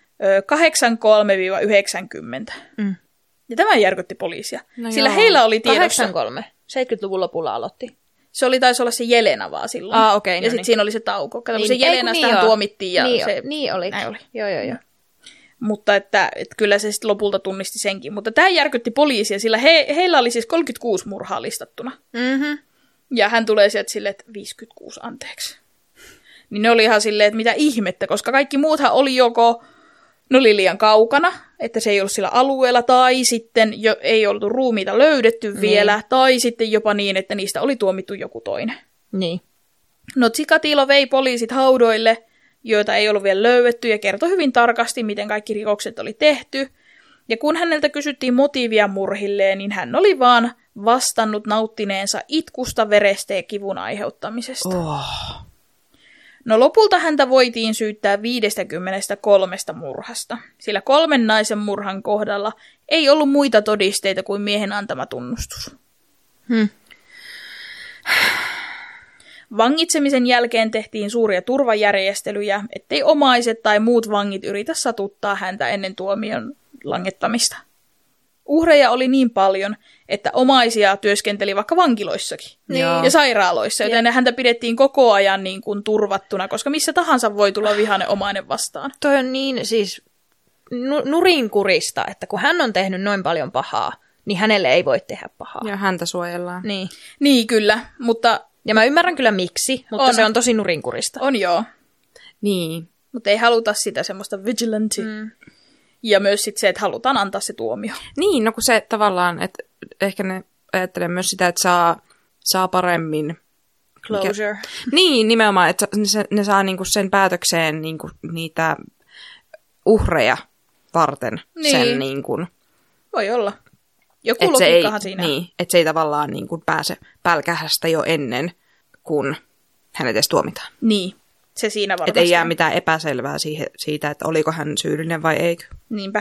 83-90. Ja tämä järkytti poliisia, sillä heillä oli tiedossa... 83, 70-luvun lopulla aloitti. Se taisi olla se Jelena vaan silloin. Okay, ja sitten siinä oli se tauko. Kato, se Jelenastahan tuomittiin. Ja niin oli. Näin oli. Joo. Mutta että kyllä se sitten lopulta tunnisti senkin. Mutta tämä järkytti poliisia, sillä heillä oli siis 36 murhaa listattuna. Ja hän tulee sieltä silleen, että 56 anteeksi. Niin ne oli ihan silleen, että mitä ihmettä, koska kaikki muuthan oli joko... Ne oli liian kaukana, että se ei ollut sillä alueella, tai sitten ei ollut ruumiita löydetty vielä, tai sitten jopa niin, että niistä oli tuomittu joku toinen. Niin. No Chikatilo vei poliisit haudoille, joita ei ollut vielä löydetty, ja kertoi hyvin tarkasti, miten kaikki rikokset oli tehty. Ja kun häneltä kysyttiin motiivia murhilleen, niin hän oli vaan vastannut nauttineensa itkusta, verestä ja kivun aiheuttamisesta. No lopulta häntä voitiin syyttää 53 murhasta, sillä 3 naisen murhan kohdalla ei ollut muita todisteita kuin miehen antama tunnustus. Vangitsemisen jälkeen tehtiin suuria turvajärjestelyjä, ettei omaiset tai muut vangit yritä satuttaa häntä ennen tuomion langettamista. Uhreja oli niin paljon, että omaisia työskenteli vaikka vankiloissakin ja sairaaloissa, joten häntä pidettiin koko ajan niin kuin turvattuna, koska missä tahansa voi tulla vihainen omainen vastaan. Toi on niin siis nurinkurista, että kun hän on tehnyt noin paljon pahaa, niin hänelle ei voi tehdä pahaa. Ja häntä suojellaan. Niin kyllä, mutta... Ja mä ymmärrän kyllä miksi, mutta se on tosi nurinkurista. On joo. Niin. Mutta ei haluta sitä semmoista vigilante. Ja myös sit se, että halutaan antaa se tuomio. Niin, no kun se tavallaan, että ehkä ne ajattelee myös sitä, että saa paremmin... Closure. Niin, nimenomaan, että ne saa niinku sen päätökseen niinku niitä uhreja varten sen niinku... Voi olla. Joku logiikkahan siinä. Niin, että se ei tavallaan niinku pääse pälkähästä jo ennen, kun hänet edes tuomitaan. Niin. Se siinä varmasti. Että ei jää mitään epäselvää siitä, että oliko hän syyllinen vai eikö. Niinpä.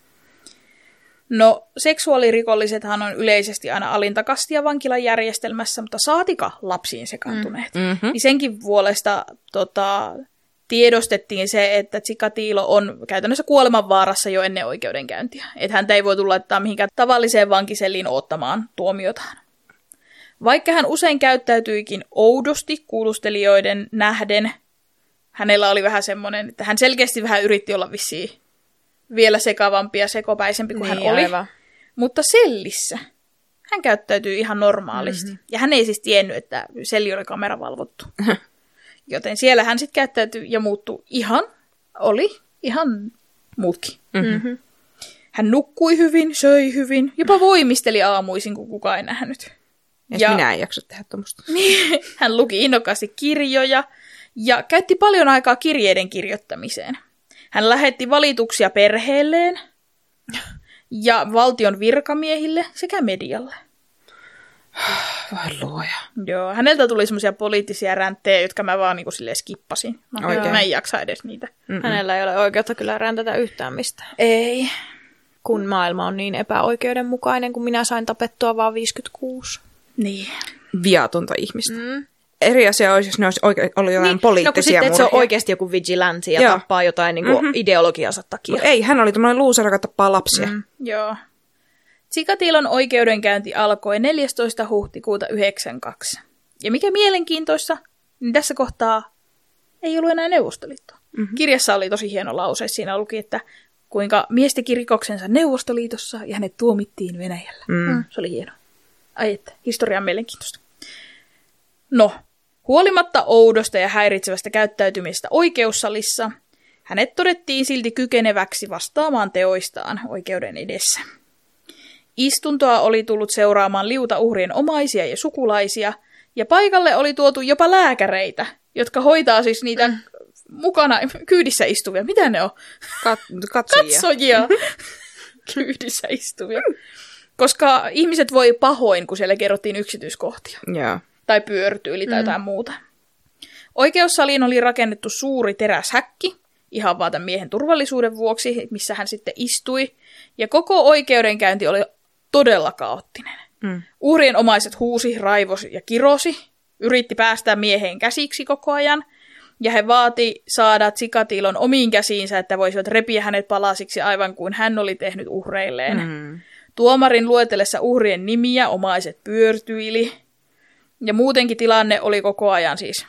No, seksuaalirikollisethan on yleisesti aina alinta kastia vankilan järjestelmässä, mutta saatika lapsiin sekaantuneet. Niin senkin puolesta tiedostettiin se, että Chikatilo on käytännössä kuolemanvaarassa jo ennen oikeudenkäyntiä. Että häntä ei voi tulla laittaa mihinkään tavalliseen vankiselliin odottamaan tuomiotaan. Vaikka hän usein käyttäytyikin oudosti kuulustelijoiden nähden, hänellä oli vähän semmoinen, että hän selkeästi vähän yritti olla vissiin vielä sekavampi ja sekopäisempi kuin hän oli. Aivan. Mutta sellissä hän käyttäytyi ihan normaalisti. Ja hän ei siis tiennyt, että selli oli kameravalvottu. Joten siellä hän sitten käyttäytyi ja muuttui ihan muutkin. Hän nukkui hyvin, söi hyvin, jopa voimisteli aamuisin, kun kukaan ei nähnyt. Ja minä en jaksa tehdä tuommoista. Hän luki innokkaasti kirjoja ja käytti paljon aikaa kirjeiden kirjoittamiseen. Hän lähetti valituksia perheelleen ja valtion virkamiehille sekä medialle. Voi luoja. Joo, häneltä tuli semmoisia poliittisia ränttejä, jotka mä vaan niin kuin silleen skippasin. Mä en jaksa edes niitä. Hänellä ei ole oikeutta kyllä räntätä yhtään mistään. Ei. Kun maailma on niin epäoikeudenmukainen, kun minä sain tapettua vaan 56. Niin. Viatonta ihmistä. Eri asia olisi, jos ne olisi ollut jotain poliittisia murhia. Se on oikeasti joku vigilante ja tappaa jotain niin kuin ideologiansa takia. Ei, hän oli tämmöinen loser, joka tappaa lapsia. Joo. Chikatilon oikeudenkäynti alkoi 14. huhtikuuta 1992. Ja mikä mielenkiintoista, niin tässä kohtaa ei ollut enää Neuvostoliittoa. Kirjassa oli tosi hieno lause. Siinä luki, että kuinka mies teki rikoksensa Neuvostoliitossa ja hänet tuomittiin Venäjällä. Se oli hieno. Ai että, historia on mielenkiintoista. No, huolimatta oudosta ja häiritsevästä käyttäytymisestä oikeussalissa, hänet todettiin silti kykeneväksi vastaamaan teoistaan oikeuden edessä. Istuntoa oli tullut seuraamaan liuta uhrien omaisia ja sukulaisia, ja paikalle oli tuotu jopa lääkäreitä, jotka hoitaa siis niitä mukana kyydissä istuvia. Mitä ne on? Katsojia. Kyydissä istuvia. Koska ihmiset voi pahoin, kun siellä kerrottiin yksityiskohtia. Yeah. Tai pyörtyyli tai jotain muuta. Oikeussaliin oli rakennettu suuri teräshäkki, ihan vaan tämän miehen turvallisuuden vuoksi, missä hän sitten istui. Ja koko oikeudenkäynti oli todella kaoottinen. Uhrien omaiset huusi, raivosi ja kirosi, yritti päästää mieheen käsiksi koko ajan. Ja he vaati saada Chikatilon omiin käsiinsä, että voisivat repiä hänet palasiksi aivan kuin hän oli tehnyt uhreilleen. Tuomarin luetellessa uhrien nimiä omaiset pyörtyili. Ja muutenkin tilanne oli koko ajan siis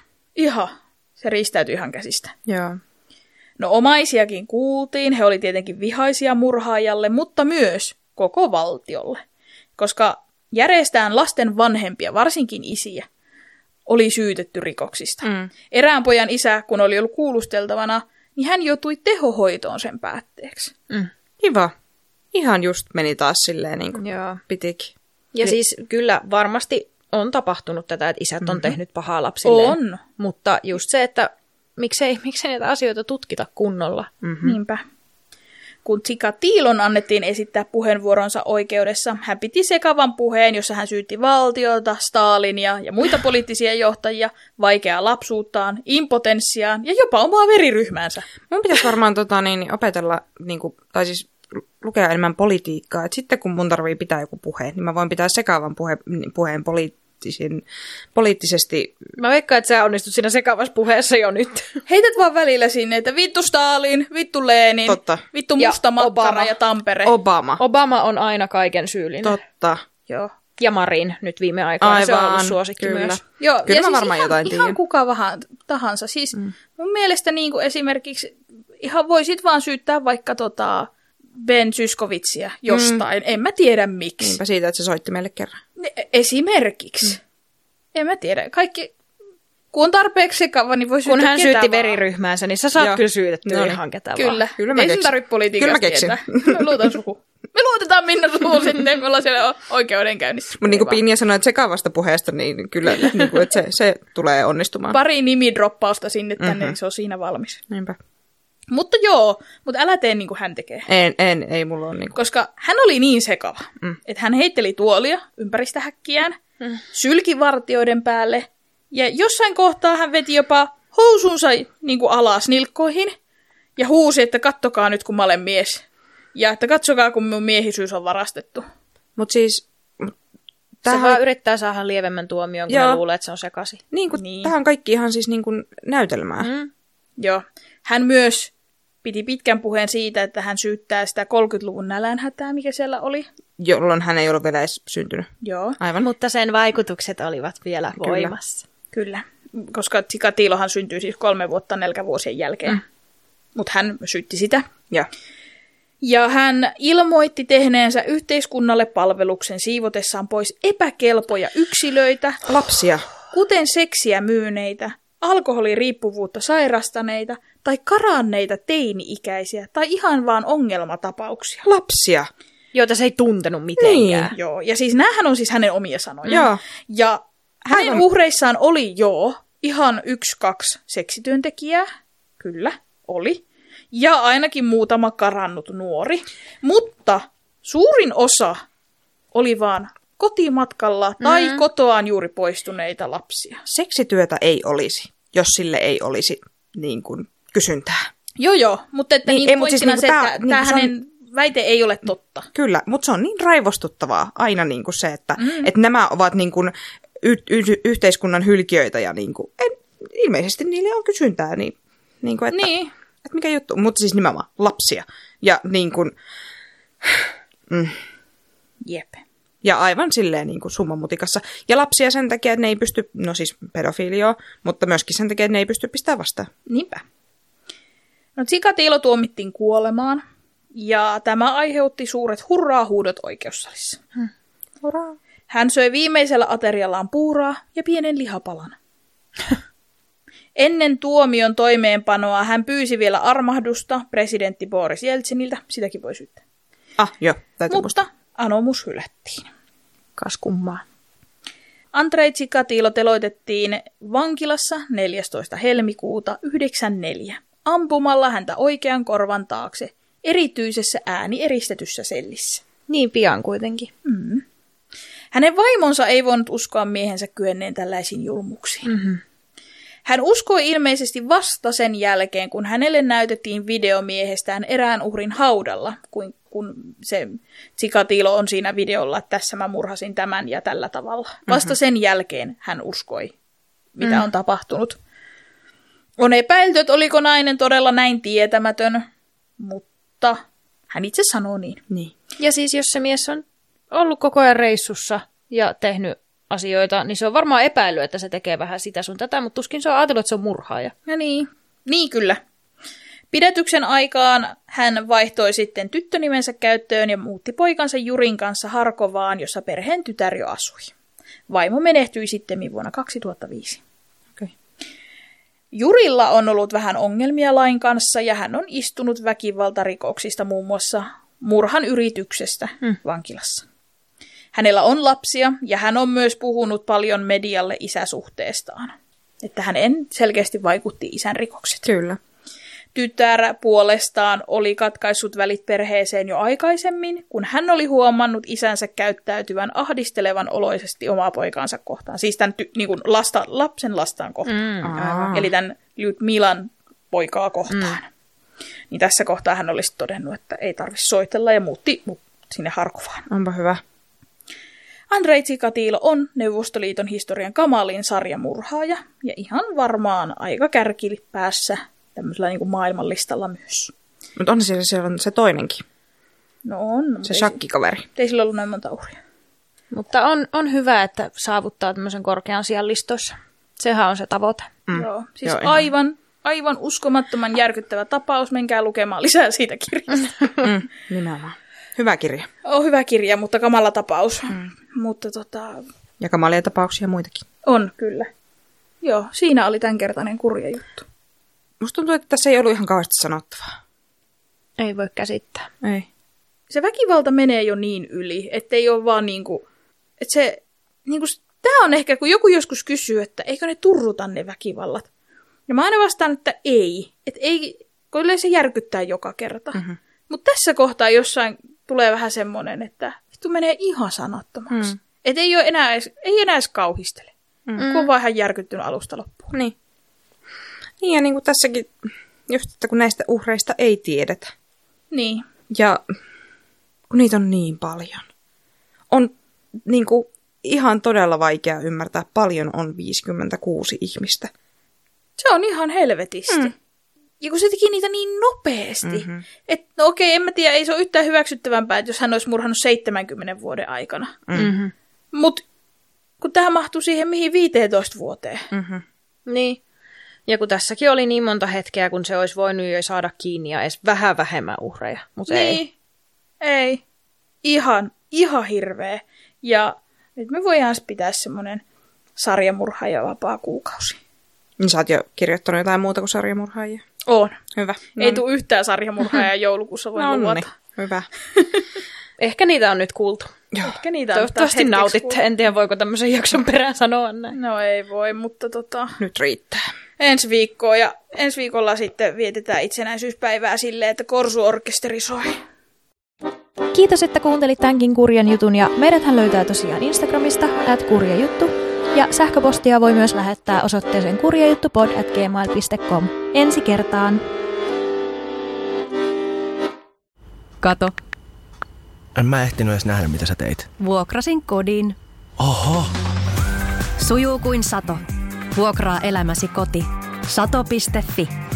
se riistäytyi ihan käsistä. Joo. No omaisiakin kuultiin, he oli tietenkin vihaisia murhaajalle, mutta myös koko valtiolle. Koska järjestään lasten vanhempia, varsinkin isiä, oli syytetty rikoksista. Erään pojan isä, kun oli ollut kuulusteltavana, niin hän joutui tehohoitoon sen päätteeksi. Kiva. Ihan just meni taas silleen niin kuin pitikin. Ja siis kyllä varmasti on tapahtunut tätä, että isät on tehnyt pahaa lapsilleen. On. Mutta just se, että miksei näitä asioita tutkita kunnolla. Niinpä. Kun Chikatilon annettiin esittää puheenvuoronsa oikeudessa, hän piti sekavan puheen, jossa hän syytti valtiota, Stalinia ja muita poliittisia johtajia vaikeaa lapsuuttaan, impotenssiaan ja jopa omaa veriryhmäänsä. Mun pitäisi varmaan opetella, tai siis lukea enemmän politiikkaa. Et sitten kun mun tarvii pitää joku puhe, niin mä voin pitää sekavan puheen poliittisesti. Mä veikkaan, että sä onnistut siinä sekavassa puheessa jo nyt. Heität vaan välillä sinne, että vittu Stalin, vittu Lenin, vittu musta makkara ja Tampere. Obama on aina kaiken syyllinen. Totta. Joo. Ja Marin nyt viime aikoina, se on ollut suosikki kyllä. myös. Joo, kyllä mä siis varmaan jotain tiedän. Ihan kuka tahansa. Siis mun mielestä niin kuin esimerkiksi ihan voisit vaan syyttää vaikka Ben Zyskowiczia jostain. En mä tiedä miksi. Niinpä siitä, että se soitti meille kerran. Esimerkiksi. En mä tiedä. Kaikki, kun on tarpeeksi sekava, niin voi syyttää kun hän ketään syytti vaan. veriryhmäänsä, niin sä saat kyllä syytettyä ihan ketään Kyllä. Kyllä mä ei keksin. sun tarvitse politiikasta tietää. Mä luotan suhu. Me luotetaan Minna suhu sitten, me ollaan siellä oikeudenkäynnissä. Mutta niin kuin Pinja sanoi, että sekavasta puheesta, niin kyllä niin kuin, että se tulee onnistumaan. Pari nimidroppausta sinne tänne, niin se on siinä valmis. Niinpä. Mutta älä tee niin kuin hän tekee. Ei mulla ole niin kuin. Koska hän oli niin sekava, että hän heitteli tuolia ympäristä häkkiään, sylki vartijoiden päälle, ja jossain kohtaa hän veti jopa housunsa niin kuin alas nilkkoihin, ja huusi, että kattokaa nyt, kun mä olen mies. Ja että katsokaa, kun mun miehisyys on varastettu. Mutta siis se vaan yrittää saada lievemmän tuomion, kun ne luulee, että se on sekaisin. Niin. Tähän on kaikki ihan siis niin kuin näytelmää. Joo. Hän myös piti pitkän puheen siitä, että hän syyttää sitä 30-luvun nälänhätää, mikä siellä oli. Jolloin hän ei ollut vielä edes syntynyt. Joo. Aivan. Mutta sen vaikutukset olivat vielä voimassa. Kyllä. Koska Chikatilohan syntyi siis 3 vuotta nälkävuosien jälkeen. Mutta hän syytti sitä. Ja hän ilmoitti tehneensä yhteiskunnalle palveluksen siivotessaan pois epäkelpoja yksilöitä. Lapsia. Kuten seksiä myyneitä, alkoholiriippuvuutta sairastaneita tai karanneita teini-ikäisiä tai ihan vaan ongelmatapauksia. Lapsia. Joita se ei tuntenut mitenkään. Niin. Joo, ja siis näähän on siis hänen omia sanojaan. Joo. Ja hänen uhreissaan oli ihan 1-2 seksityöntekijää. Kyllä, oli. Ja ainakin muutama karannut nuori. Mutta suurin osa oli vaan kotimatkalla tai kotoaan juuri poistuneita lapsia. Seksityötä ei olisi, jos sille ei olisi niin kuin kysyntää. Joo, mutta että niin, pointtina siis se, että tämä hänen väite ei ole totta. Kyllä, mutta se on niin raivostuttavaa aina niin kuin se, että nämä ovat niin kuin yhteiskunnan hylkiöitä ja niin kuin, ilmeisesti niille on kysyntää. Niin kuin, että mikä juttu, mutta siis nimenomaan lapsia. Ja niin kuin, Jep. Ja aivan silleen niin kuin summamutikassa. Ja lapsia sen takia, että ne ei pysty, no siis pedofilioa, mutta myöskin sen takia, että ne ei pysty pistämään vastaan. Niinpä. No Chikatilo tuomittiin kuolemaan, ja tämä aiheutti suuret hurraa-huudot oikeussalissa. Hurraa. Hän söi viimeisellä ateriallaan puuraa ja pienen lihapalan. Ennen tuomion toimeenpanoa hän pyysi vielä armahdusta presidentti Boris Jeltsiniltä, sitäkin voi syyttää. Joo, täytyy mutta anomus hylättiin. Kas kummaa. Andrei Chikatilo teloitettiin vankilassa 14. helmikuuta 1994 ampumalla häntä oikean korvan taakse erityisessä äänieristetyssä sellissä. Niin pian kuitenkin. Hänen vaimonsa ei voinut uskoa miehensä kyenneen tällaisiin julmuuksiin. Hän uskoi ilmeisesti vasta sen jälkeen, kun hänelle näytettiin video miehestään erään uhrin haudalla, kun se Chikatilo on siinä videolla, että tässä mä murhasin tämän ja tällä tavalla. Vasta sen jälkeen hän uskoi, mitä on tapahtunut. On epäilty, että oliko nainen todella näin tietämätön, mutta hän itse sanoo niin. Ja siis jos se mies on ollut koko ajan reissussa ja tehnyt asioita, niin se on varmaan epäily, että se tekee vähän sitä sun tätä, mutta tuskin se on ajatellut, että se on murhaaja. Ja niin kyllä. Pidätyksen aikaan hän vaihtoi sitten tyttönimensä käyttöön ja muutti poikansa Jurin kanssa Harkovaan, jossa perheen tytär jo asui. Vaimo menehtyi sitten vuonna 2005. Okay. Jurilla on ollut vähän ongelmia lain kanssa ja hän on istunut väkivaltarikoksista, muun muassa murhan yrityksestä vankilassa. Hänellä on lapsia ja hän on myös puhunut paljon medialle isäsuhteestaan. Että hänen selkeästi vaikutti isän rikokset. Kyllä. Tytär puolestaan oli katkaissut välit perheeseen jo aikaisemmin, kun hän oli huomannut isänsä käyttäytyvän ahdistelevan oloisesti omaa poikaansa kohtaan. Siis tämän lapsen lastaan kohtaan. Eli tämän Lyudmilan poikaa kohtaan. Niin tässä kohtaa hän olisi todennut, että ei tarvitse soitella ja muutti sinne Harkovaan. Onpa hyvä. Andrei Chikatilo on Neuvostoliiton historian kamalin sarjamurhaaja ja ihan varmaan aika kärkipäässä tämmöisellä niin kuin maailmanlistalla myös. Mutta on siellä on se toinenkin. No on. Se shakkikaveri. Ei sillä ollut näin monta uhria. Mutta on hyvä, että saavuttaa tämmöisen korkean sijan listoissa. Sehän on se tavoite. Joo, siis aivan uskomattoman järkyttävä tapaus. Menkää lukemaan lisää siitä kirjasta. Nimenomaan. Hyvä kirja. On hyvä kirja, mutta kamala tapaus. Mutta ja kamalia tapauksia muitakin. On, kyllä. Joo, siinä oli tämänkertainen kurja juttu. Musta tuntuu, että tässä ei ollut ihan kauheasti sanottavaa. Ei voi käsittää. Ei. Se väkivalta menee jo niin yli, ettei ole vaan niinku, että se, niinku, tää on ehkä, kun joku joskus kysyy, että eikö ne turruta ne väkivallat. Ja mä aina vastaan, että ei. Että ei, kun se järkyttää joka kerta. Mutta tässä kohtaa jossain tulee vähän semmoinen, että vittu menee ihan sanattomaksi. Että ei enää edes kauhistele. Kun on vaan ihan järkyttynyt alusta loppuun. Niin. Niin ja niin kuin tässäkin, just että kun näistä uhreista ei tiedetä. Niin. Ja kun niitä on niin paljon. On niin kuin ihan todella vaikea ymmärtää. Paljon on 56 ihmistä. Se on ihan helvetisti. Ja kun se teki niitä niin nopeasti. Että no okei, en mä tiedä, ei se ole yhtään hyväksyttävämpää, että jos hän olisi murhannut 70 vuoden aikana. Mutta kun tähän mahtuu siihen mihin 15 vuoteen. Niin. Ja kun tässäkin oli niin monta hetkeä, kun se olisi voinut jo saada kiinni ja edes vähän vähemmän uhreja. Mutta niin. Ei. Ihan hirveä. Ja nyt me voidaan pitää semmoinen sarjamurhaaja vapaa kuukausi. Niin sä oot jo kirjoittanut jotain muuta kuin sarjamurhaajia? On. Hyvä. Ei tule yhtään sarjamurhaajaa joulukuussa, voi luvata. Hyvä. Ehkä niitä on nyt kuultu. Joo. Ehkä niitä Toivottavasti nautitte. En tiedä, voiko tämmöisen jakson perään sanoa näin. No ei voi, mutta Nyt riittää. ensi viikolla sitten vietetään itsenäisyyspäivää silleen, että Korsu-orkesteri soi. Kiitos, että kuuntelit tämänkin kurjan jutun, ja meidäthän löytää tosiaan Instagramista @kurjajuttu, ja sähköpostia voi myös lähettää osoitteeseen kurjajuttupod@gmail.com. Ensi kertaan! Kato, En mä ehtinyt edes nähdä, mitä sä teit. vuokrasin kodin. Oho. Sujuu kuin sato. Vuokraa elämäsi koti. Sato.fi.